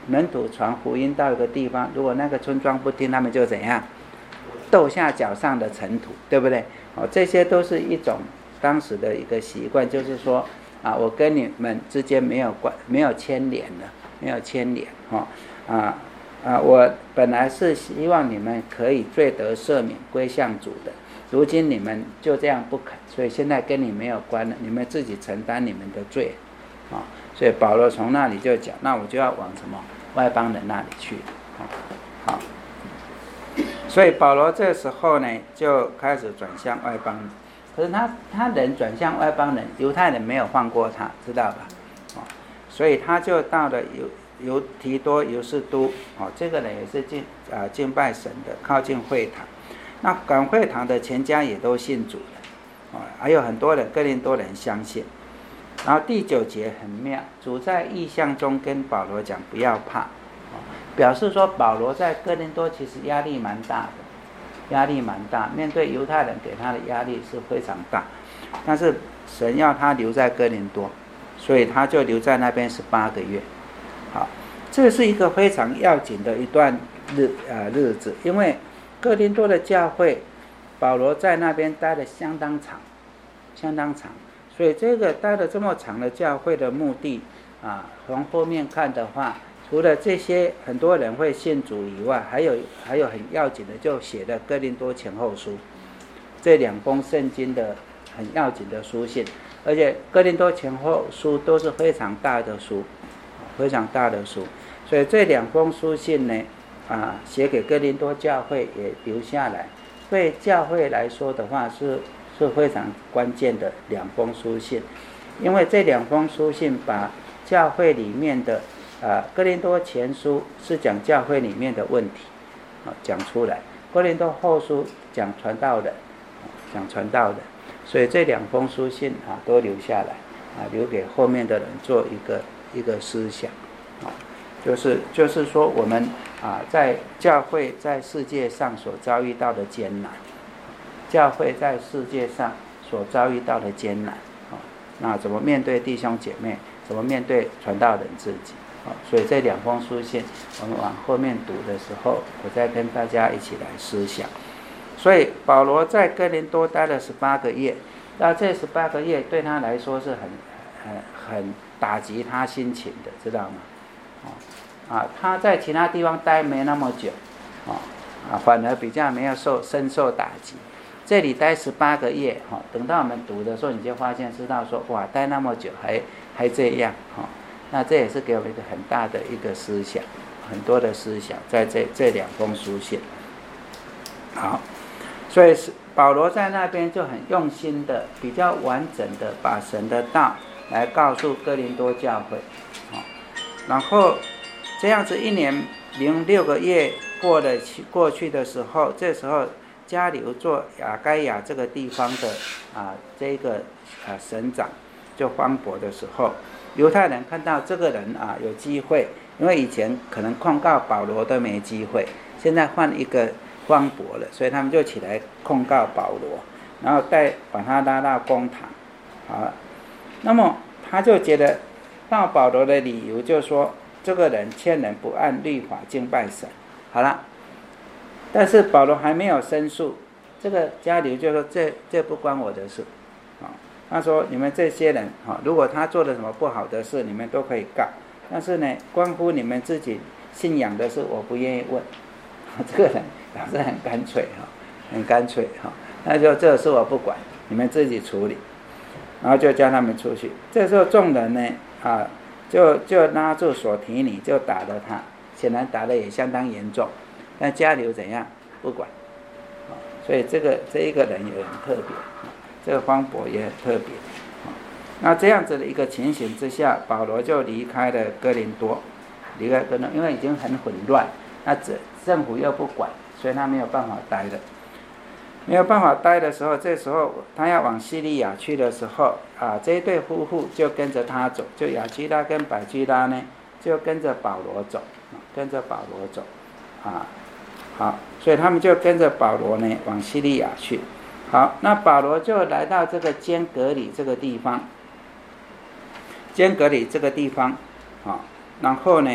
门徒传福音到一个地方，如果那个村庄不听，他们就怎样斗下脚上的尘土，对不对？哦，这些都是一种当时的一个习惯，就是说啊，我跟你们之间没有关，没有牵连的，没有牵连，哈、哦、啊啊！我本来是希望你们可以罪得赦免，归向主的，如今你们就这样不肯，所以现在跟你没有关了，你们自己承担你们的罪，啊、哦！所以保罗从那里就讲，那我就要往什么外邦人那里去，啊、哦，好。所以保罗这时候呢，就开始转向外邦人。可是他他人转向外邦人，犹太人没有放过他，知道吧？哦，所以他就到了犹犹提多犹士都，哦，这个人也是敬啊、呃、敬拜神的，靠近会堂。那赶会堂的全家也都信主了，哦，还有很多人哥林多人相信。然后第九节很妙，主在异象中跟保罗讲不要怕，哦，表示说保罗在哥林多其实压力蛮大的。压力蛮大，面对犹太人给他的压力是非常大，但是神要他留在哥林多，所以他就留在那边十八个月。好，这是一个非常要紧的一段日呃日子，因为哥林多的教会，保罗在那边待了相当长，相当长，所以这个待了这么长的教会的目的啊，从后面看的话。除了这些很多人会信主以外，还有还有很要紧的，就写了哥林多前后书这两封圣经的很要紧的书信，而且哥林多前后书都是非常大的书，非常大的书，所以这两封书信呢，啊，写给哥林多教会也留下来，对教会来说的话是是非常关键的两封书信，因为这两封书信把教会里面的啊，哥林多前书是讲教会里面的问题，啊，讲出来；哥林多后书讲传道人，讲传道人。所以这两封书信啊，都留下来，啊，留给后面的人做一个一个思想，啊，就是就是说我们啊，在教会在世界上所遭遇到的艰难，教会在世界上所遭遇到的艰难，啊，那怎么面对弟兄姐妹？怎么面对传道人自己？所以这两封书信，我们往后面读的时候，我再跟大家一起来思想。所以保罗在哥林多待了十八个月，那这十八个月对他来说是很很很打击他心情的，知道吗？哦，啊，他在其他地方待没那么久，哦，啊，反而比较没有受深受打击。这里待十八个月，哈，等到我们读的时候，你就发现知道说，哇，待那么久还还这样，哈。那这也是给我们一个很大的一个思想，很多的思想在这这两封书信。好，所以是保罗在那边就很用心的、比较完整的把神的道来告诉哥林多教会。好，然后这样子一年零六个月过了去过去的时候，这时候加流做亚该亚这个地方的啊这个啊省长就方伯的时候。犹太人看到这个人啊有机会，因为以前可能控告保罗都没机会，现在换一个方伯了，所以他们就起来控告保罗，然后带把他拉到公堂，好，那么他就觉得到保罗的理由就是说这个人欠人不按律法敬拜神，好了，但是保罗还没有申诉，这个加流就说这这不关我的事，啊。他说你们这些人，如果他做了什么不好的事，你们都可以告，但是呢关乎你们自己信仰的事我不愿意问。这个人表示很干脆，很干脆，那就这个事我不管，你们自己处理，然后就叫他们出去。这时候众人呢啊就就拉住所提尼就打了他，显然打得也相当严重，但加流怎样不管，所以这个这一个人也很特别，这个方伯也很特别。那这样子的一个情形之下，保罗就离开了哥林多，离开哥林多，因为已经很混乱，那政府又不管，所以他没有办法待了。没有办法待的时候，这时候他要往西利亚去的时候，啊，这一对夫妇就跟着他走，就雅基拉跟百基拉呢，就跟着保罗走，跟着保罗走，啊，好，所以他们就跟着保罗呢往西利亚去。好，那保罗就来到这个坚革里这个地方，坚革里这个地方，好，然后呢，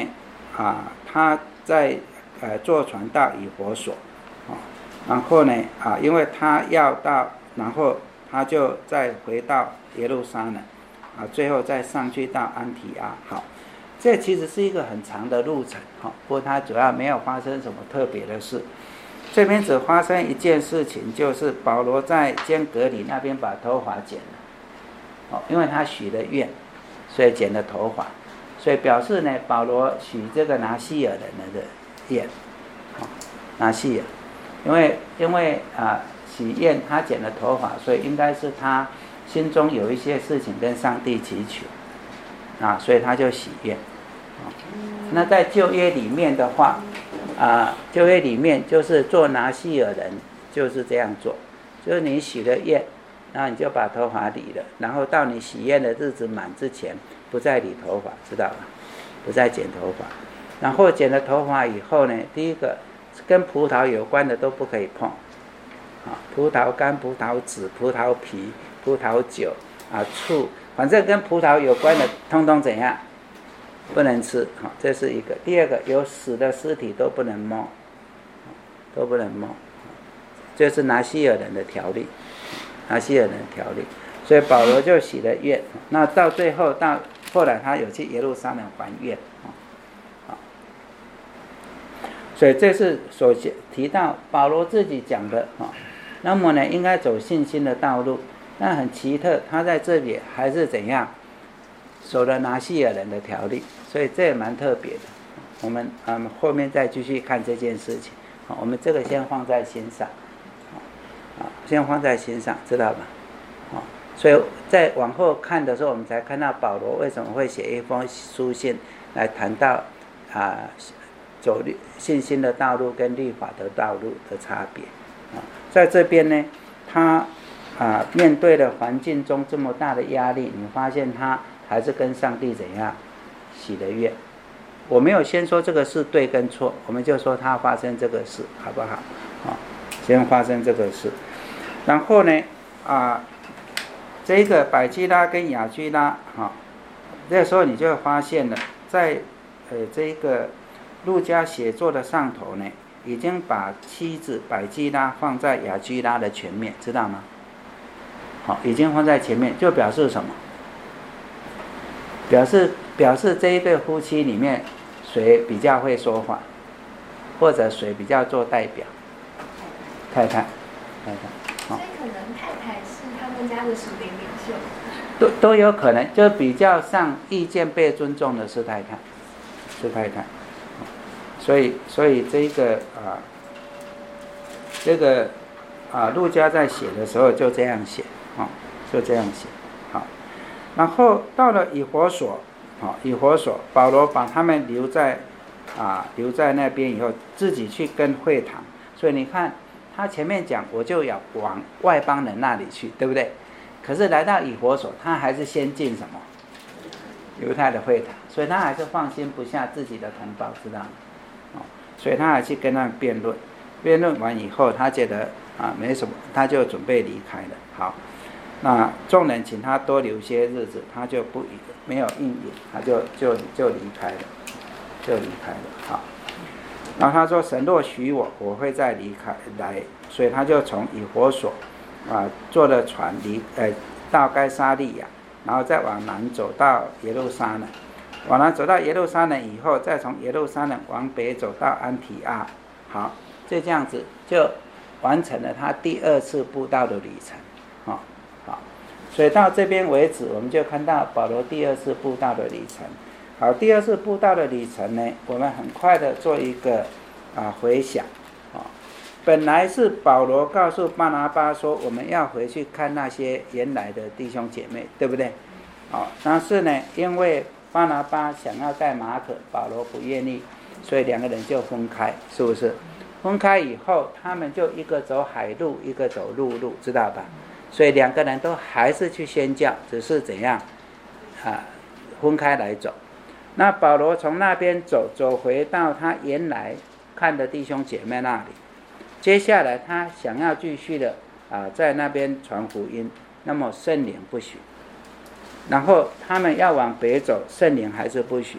啊，他在呃坐船到以弗所，啊，然后呢啊，因为他要到，然后他就再回到耶路撒冷，啊，最后再上去到安提阿。好，这其实是一个很长的路程，哈，不过它主要没有发生什么特别的事。这边只发生一件事情，就是保罗在坚革哩那边把头发剪了，哦，因为他许了愿，所以剪了头发，所以表示呢，保罗许这个拿西尔人的愿，哦，拿西尔，因为因为啊许愿他剪了头发，所以应该是他心中有一些事情跟上帝祈求，啊，所以他就许愿。哦，那在旧约里面的话，啊，旧约里面就是做拿西尔人就是这样做，就是你许了愿，然后你就把头发理了，然后到你许愿的日子满之前不再理头发，知道吧？不再剪头发。然后剪了头发以后呢，第一个跟葡萄有关的都不可以碰，啊，葡萄干、葡萄籽、葡萄皮、葡萄酒啊、醋，反正跟葡萄有关的通通怎样？不能吃，好，这是一个。第二个，有死的尸体都不能摸，都不能摸，这是拿西尔人的条例，拿西尔人的条例。所以保罗就许了愿，那到最后到后来他有去耶路撒冷还愿，好，所以这是所提到保罗自己讲的，那么呢，应该走信心的道路。那很奇特，他在这里还是怎样守了拿西尔人的条例，所以这也蛮特别的。我们嗯后面再继续看这件事情，好，我们这个先放在心上，好，先放在心上，知道吧？好，所以在往后看的时候，我们才看到保罗为什么会写一封书信来谈到啊走信心的道路跟律法的道路的差别。啊，在这边呢，他啊面对了环境中这么大的压力，你发现他还是跟上帝怎样许了愿。我没有先说这个事对跟错，我们就说他发生这个事，好不好？啊，先发生这个事，然后呢，啊，这个百基拉跟雅居拉，哈，这个时候你就发现了，在呃这个路加写作的上头呢，已经把妻子百基拉放在雅居拉的前面，知道吗？好，已经放在前面，就表示什么？表示表示这一对夫妻里面谁比较会说话，或者谁比较做代表？太太，太太， 所以可能太太是他们家的属灵领袖。 都都有可能，就比较上意见被尊重的是太太，是太太。所以所以这个啊，这个啊，路加在写的时候就这样写啊，就这样写。好，然后到了以弗所。好，以弗所，保罗把他们留在啊留在那边以后，自己去跟会堂。所以你看，他前面讲我就要往外邦人那里去，对不对？可是来到以弗所，他还是先进什么犹太的会堂，所以他还是放心不下自己的同胞，知道吗？哦，所以他还去跟他们辩论，辩论完以后，他觉得啊没什么，他就准备离开了。好。那众人请他多留些日子，他就不没有应允，他就就就离开了，就离开了。好，然后他说：“神若许我，我会再离开来。”所以他就从以弗所啊坐了船离呃到该撒利亚，然后再往南走到耶路撒冷，往南走到耶路撒冷以后，再从耶路撒冷往北走到安提阿。好，就这样子就完成了他第二次布道的旅程。好。所以到这边为止，我们就看到保罗第二次布道的旅程。好，第二次布道的旅程呢，我们很快的做一个啊回想。啊，本来是保罗告诉巴拿巴说，我们要回去看那些原来的弟兄姐妹，对不对？好，但是呢，因为巴拿巴想要带马可，保罗不愿意，所以两个人就分开，是不是？分开以后，他们就一个走海路，一个走陆路，知道吧？所以两个人都还是去宣教，只是怎样啊分开来走。那保罗从那边走走回到他原来看的弟兄姐妹那里，接下来他想要继续的啊在那边传福音，那么圣灵不许。然后他们要往北走，圣灵还是不许。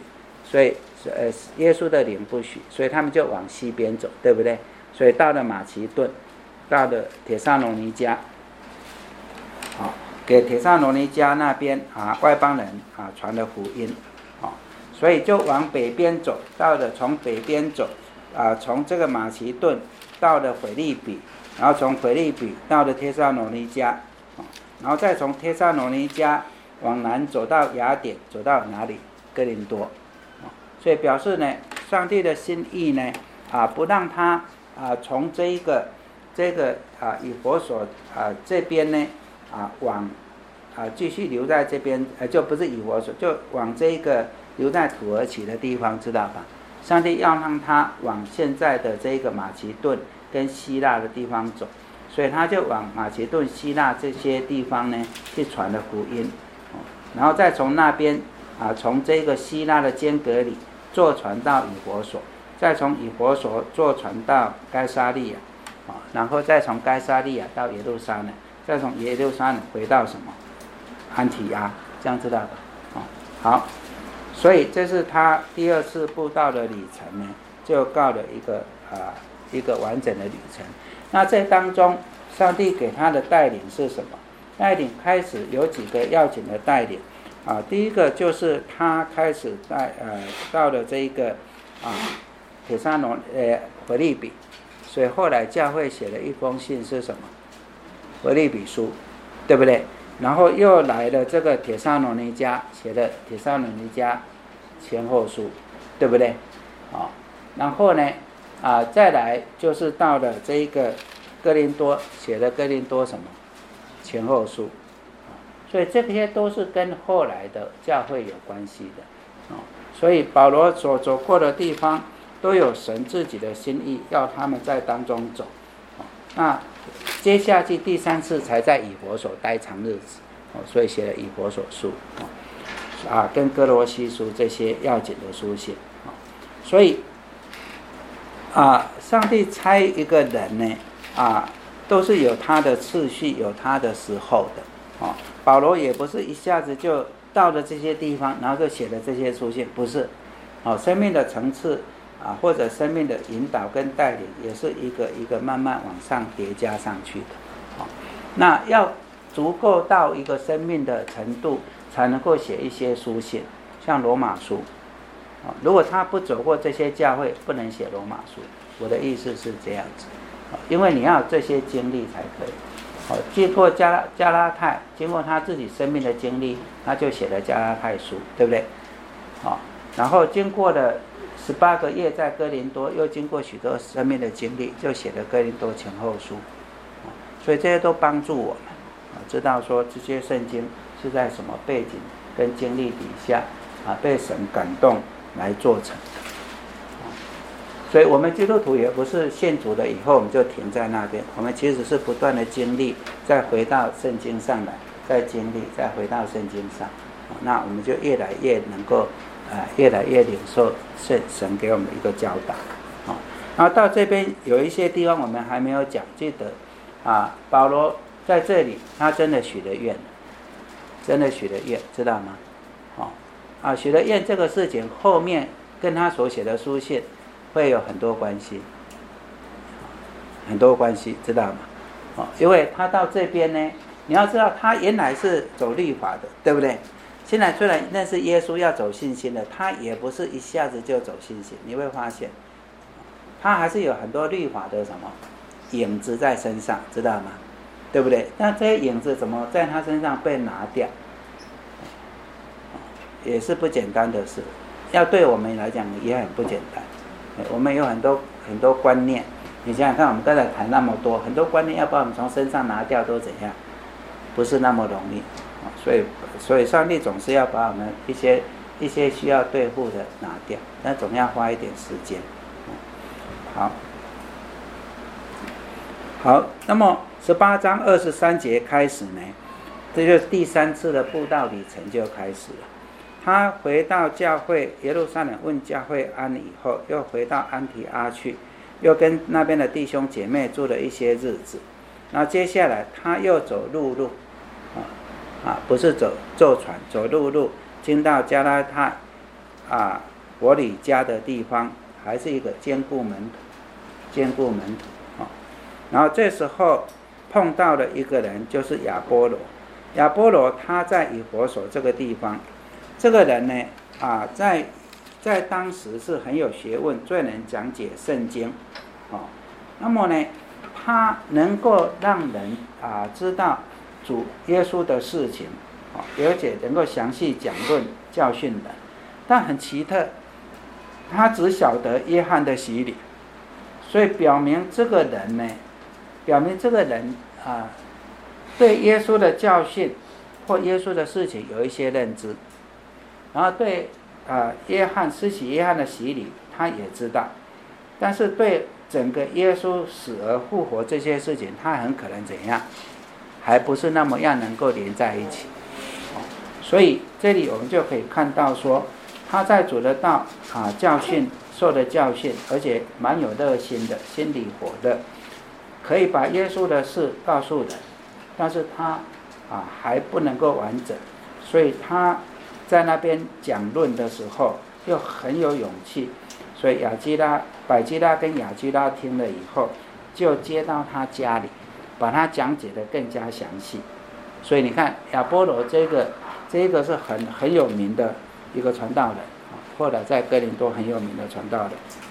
所以呃耶稣的灵不许，所以他们就往西边走，对不对？所以到了马其顿，到了帖撒罗尼迦，好，给帖撒罗尼迦那边啊外邦人啊传了福音，好，所以就往北边走，到了从北边走啊，从这个马其顿到了腓立比，然后从腓立比到了帖撒罗尼迦，然后再从帖撒罗尼迦往南走到雅典，走到哪里？哥林多。所以表示呢，上帝的心意呢，啊，不让他啊从这一个这个啊以弗所啊这边呢啊往啊继续留在这边，呃就不是以弗所，就往这个留在土耳其的地方，知道吧？上帝要让他往现在的这个马其顿跟希腊的地方走，所以他就往马其顿、希腊这些地方呢去传了福音，然后再从那边啊从这个希腊的间隔里坐船到以弗所，再从以弗所坐船到该撒利亚，啊，然后再从该撒利亚到耶路撒冷，再从耶路撒冷回到什么？安提阿，这样知道吧？啊，好，所以这是他第二次布道的旅程呢，就告了一个啊一个完整的旅程。那这当中，上帝给他的带领是什么？带领开始有几个要紧的带领。啊，第一个就是他开始在呃到了这一个啊帖撒罗呃腓立比，所以后来教会写了一封信是什么？腓立比书，对不对？然后又来了这个帖撒罗尼迦，写的帖撒罗尼迦前后书，对不对？啊，然后呢啊再来就是到了这一个哥林多，写的哥林多什么前后书。所以这些都是跟后来的教会有关系的，哦，所以保罗所走过的地方都有神自己的心意，要他们在当中走，哦，那接下去第三次才在以弗所待长日子，哦，所以写了以弗所书，哦，啊，跟哥罗西书这些要紧的书信，哦，所以啊，上帝差一个人呢，啊，都是有他的次序，有他的时候的。哦，保罗也不是一下子就到了这些地方，然后就写了这些书信，不是。哦，生命的层次啊，或者生命的引导跟带领，也是一个一个慢慢往上叠加上去的。哦，那要足够到一个生命的程度，才能够写一些书信，像罗马书。哦，如果他不走过这些教会，不能写罗马书。我的意思是这样子，哦，因为你要有这些经历才可以。哦，经过加拉加拉太，经过他自己生命的经历，他就写了加拉太书，对不对？哦，然后经过了十八个月在哥林多，又经过许多生命的经历，就写了哥林多前后书。哦，所以这些都帮助我们，啊，知道说这些圣经是在什么背景跟经历底下啊被神感动来做成的。所以我们基督徒也不是信主了以后我们就停在那边，我们其实是不断的经历，再回到圣经上来，再经历，再回到圣经上，那我们就越来越能够呃越来越领受圣神给我们的一个教导。好，然后到这边有一些地方我们还没有讲，记得啊，保罗在这里他真的许了愿，真的许了愿，知道吗？好，啊，许了愿这个事情后面跟他所写的书信会有很多关系，很多关系，知道吗？哦，因为他到这边呢，你要知道他原来是走律法的，对不对？现在虽然那是耶稣要走信心的，他也不是一下子就走信心，你会发现，他还是有很多律法的什么影子在身上，知道吗？对不对？那这些影子怎么在他身上被拿掉，也是不简单的事，要对我们来讲也很不简单。我们有很多很多观念，你想想看，我们刚才谈那么多，很多观念要把我们从身上拿掉都怎样？不是那么容易，所以所以上帝总是要把我们一些一些需要对付的拿掉，但总要花一点时间。好，好，那么十八章二十三节开始呢，这就是第三次的布道旅程就开始了。他回到教会耶路撒冷问教会安以后，又回到安提阿去，又跟那边的弟兄姐妹住了一些日子。然后接下来他又走陆路，啊啊，不是走坐船，走陆路，经到加拉太，啊伯里加的地方，还是一个坚固门徒，坚固门徒啊。然后这时候碰到了一个人，就是亚波罗。亚波罗他在以弗所这个地方，这个人呢啊，在在当时是很有学问，最能讲解圣经啊。那么呢，他能够让人啊知道主耶稣的事情啊，而且能够详细讲论教训人。但很奇特，他只晓得约翰的洗礼，所以表明这个人呢，表明这个人啊，对耶稣的教训或耶稣的事情有一些认知，然后对啊约翰施洗约翰的洗礼他也知道，但是对整个耶稣死而复活这些事情，他很可能怎样，还不是那么样能够连在一起。所以这里我们就可以看到说，他在主的道啊教训受的教训，而且蛮有热心的，心里火热，可以把耶稣的事告诉人，但是他啊还不能够完整，所以他在那边讲论的时候又很有勇气，所以亚基拉、百基拉跟亚基拉听了以后，就接到他家里，把他讲解得更加详细。所以你看亚波罗这个这个是很很有名的一个传道人，后来在哥林多很有名的传道人。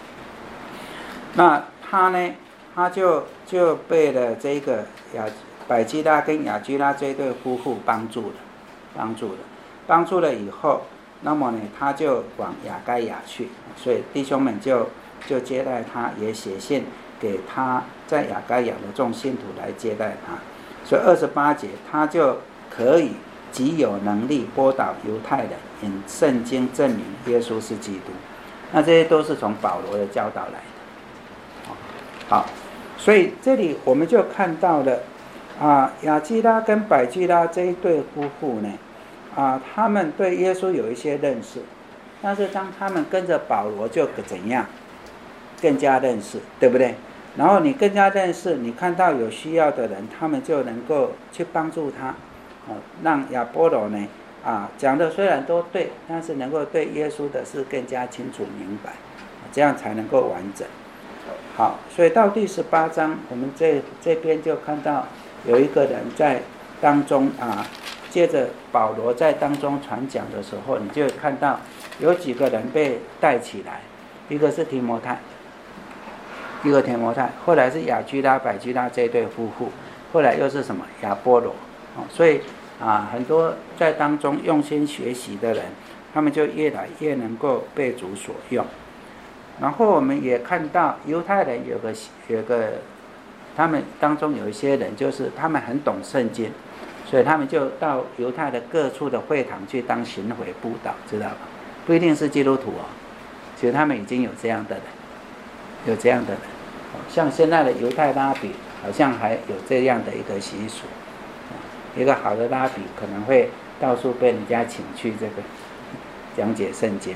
那他呢，他就就被了这个亚百基拉跟亚基拉这对夫妇帮助了，帮助了，帮助了以后，那么呢，他就往亚该亚去，所以弟兄们就就接待他，也写信给他在亚该亚的众信徒来接待他。所以二十八节，他就可以极有能力拨导犹太人，引圣经证明耶稣是基督。那这些都是从保罗的教导来的。好，所以这里我们就看到了啊，亚基拉跟百基拉这一对夫妇呢，啊，他们对耶稣有一些认识，但是当他们跟着保罗就怎样，更加认识，对不对？然后你更加认识，你看到有需要的人，他们就能够去帮助他，哦，让亚波罗呢啊讲的虽然都对，但是能够对耶稣的事更加清楚明白，这样才能够完整。好，所以到第十八章，我们这这边就看到有一个人在当中啊，接着保罗在当中传讲的时候，你就看到有几个人被带起来，一个是提摩太。一个提摩太，后来是亚居拉、百居拉这对夫妇，后来又是什么亚波罗，哦，所以啊，很多在当中用心学习的人，他们就越来越能够被主所用。然后我们也看到犹太人有个有个，他们当中有一些人就是他们很懂圣经，所以他们就到犹太的各处的会堂去当巡回布道，知道吧？不一定是基督徒哦，其实他们已经有这样的人。有这样的人，像现在的犹太拉比好像还有这样的一个习俗，一个好的拉比可能会到处被人家请去这个讲解圣经。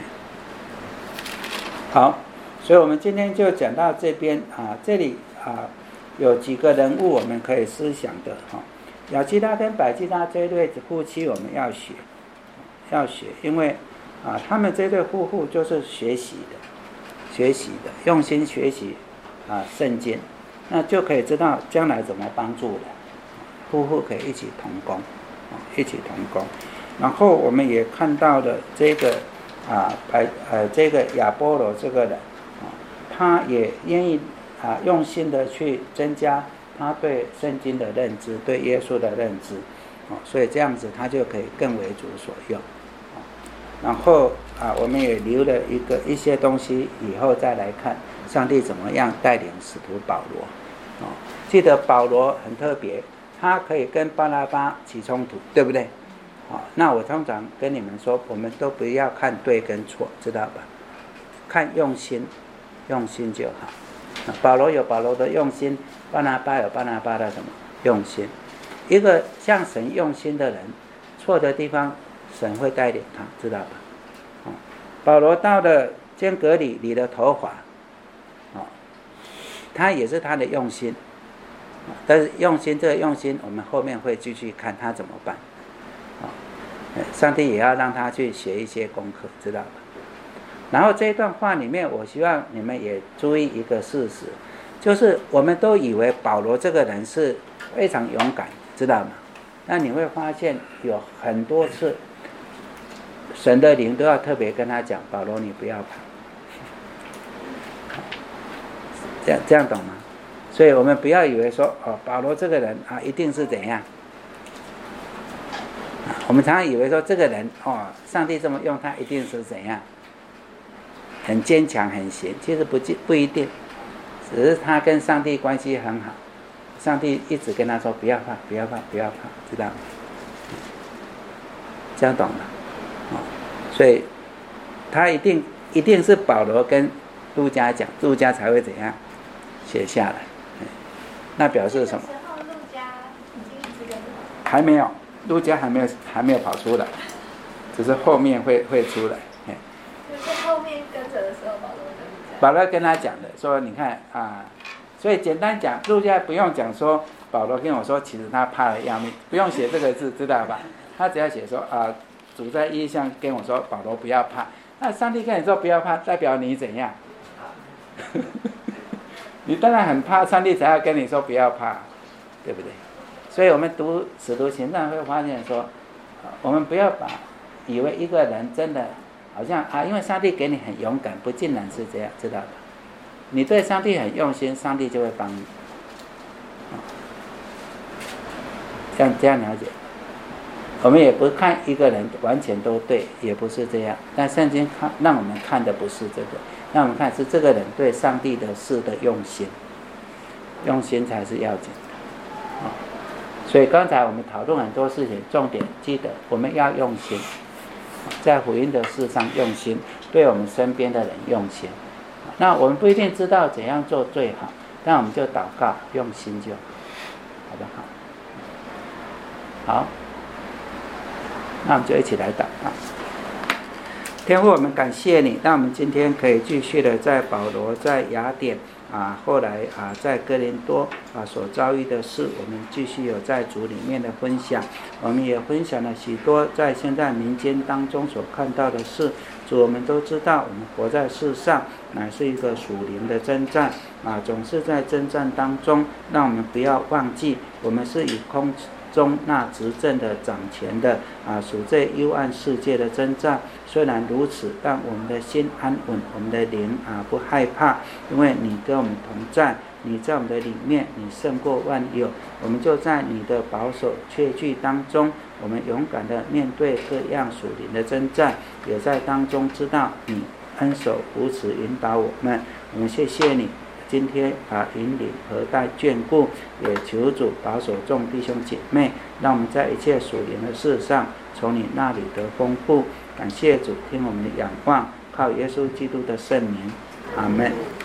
好，所以我们今天就讲到这边啊，这里啊有几个人物我们可以思想的哈，亚基拉跟百基拉这对夫妻我们要学，要学，因为啊他们这对夫妇就是学习的。学习的，用心学习啊圣经，那就可以知道将来怎么帮助人，夫妇可以一起同工，啊，一起同工。然后我们也看到了这个啊，百呃这个亚波罗这个人，啊，他也愿意啊用心的去增加他对圣经的认知，对耶稣的认知，啊，所以这样子他就可以更为主所用。然后啊，我们也留了一个一些东西，以后再来看上帝怎么样带领使徒保罗。哦，记得保罗很特别，他可以跟巴拉巴起冲突，对不对？哦，那我通常跟你们说，我们都不要看对跟错，知道吧？看用心，用心就好。保罗有保罗的用心，巴拿巴有巴拿巴的什么用心。一个像神用心的人，错的地方神会带领他，知道吧？哦，保罗到了间隔里理了头发，哦，他也是他的用心，哦，但是用心这个用心，我们后面会继续看他怎么办。哦，上帝也要让他去学一些功课，知道吧？ 然后这一段话里面，我希望你们也注意一个事实，就是我们都以为保罗这个人是非常勇敢，知道吗？那你会发现有很多次，神的灵都要特别跟他讲，保罗你不要怕。这样这样懂吗？所以我们不要以为说哦，保罗这个人啊一定是怎样。我们常常以为说这个人哦，上帝这么用他一定是怎样，很坚强很贤，其实不不一定，只是他跟上帝关系很好，上帝一直跟他说不要怕不要怕不要怕，知道吗？这样懂吗？哦，所以他一定一定是保罗跟路加讲，路加才会怎样写下来，那表示什么？还没有，路加还没有还没有跑出来，只是后面会会出来。 就是后面跟着的时候，保罗跟路加。 保罗跟他讲的，说你看啊，所以简单讲，路加不用讲说保罗跟我说，其实他怕得要命，不用写这个字，知道吧？他只要写说啊，主在异象跟我说，保罗不要怕。那上帝跟你说不要怕，代表你怎样？你当然很怕，上帝才要跟你说不要怕，对不对？所以我们读使徒行传会发现说，我们不要把以为一个人真的好像啊，因为上帝给你很勇敢，不尽然是这样，知道吧？你对上帝很用心，上帝就会帮你。这样这样了解。我们也不看一个人完全都对，也不是这样。但圣经看让我们看的不是这个，让我们看是这个人对上帝的事的用心，用心才是要紧的。哦，所以刚才我们讨论很多事情，重点记得我们要用心，在福音的事上用心，对我们身边的人用心。那我们不一定知道怎样做最好，但我们就祷告，用心就好，好不好？好。那我们就一起来祷告。天父，我们感谢你，让我们今天可以继续的在保罗在雅典啊，后来啊在哥林多啊所遭遇的事，我们继续有在主里面的分享。我们也分享了许多在现在民间当中所看到的事。主，我们都知道，我们活在世上乃是一个属灵的征战啊，总是在征战当中，让我们不要忘记，我们是以空中那执政的掌权的啊，属这幽暗世界的征战。虽然如此，但我们的心安稳，我们的灵啊不害怕，因为你跟我们同在，你在我们的里面，你胜过万有。我们就在你的保守确据当中，我们勇敢的面对各样属灵的征战，也在当中知道你恩手扶持引导我们。我们谢谢你今天把引领和带眷顾，也求主保守众弟兄姐妹，让我们在一切属灵的事上从你那里得丰富。感谢主，听我们的仰望，靠耶稣基督的圣名，阿们。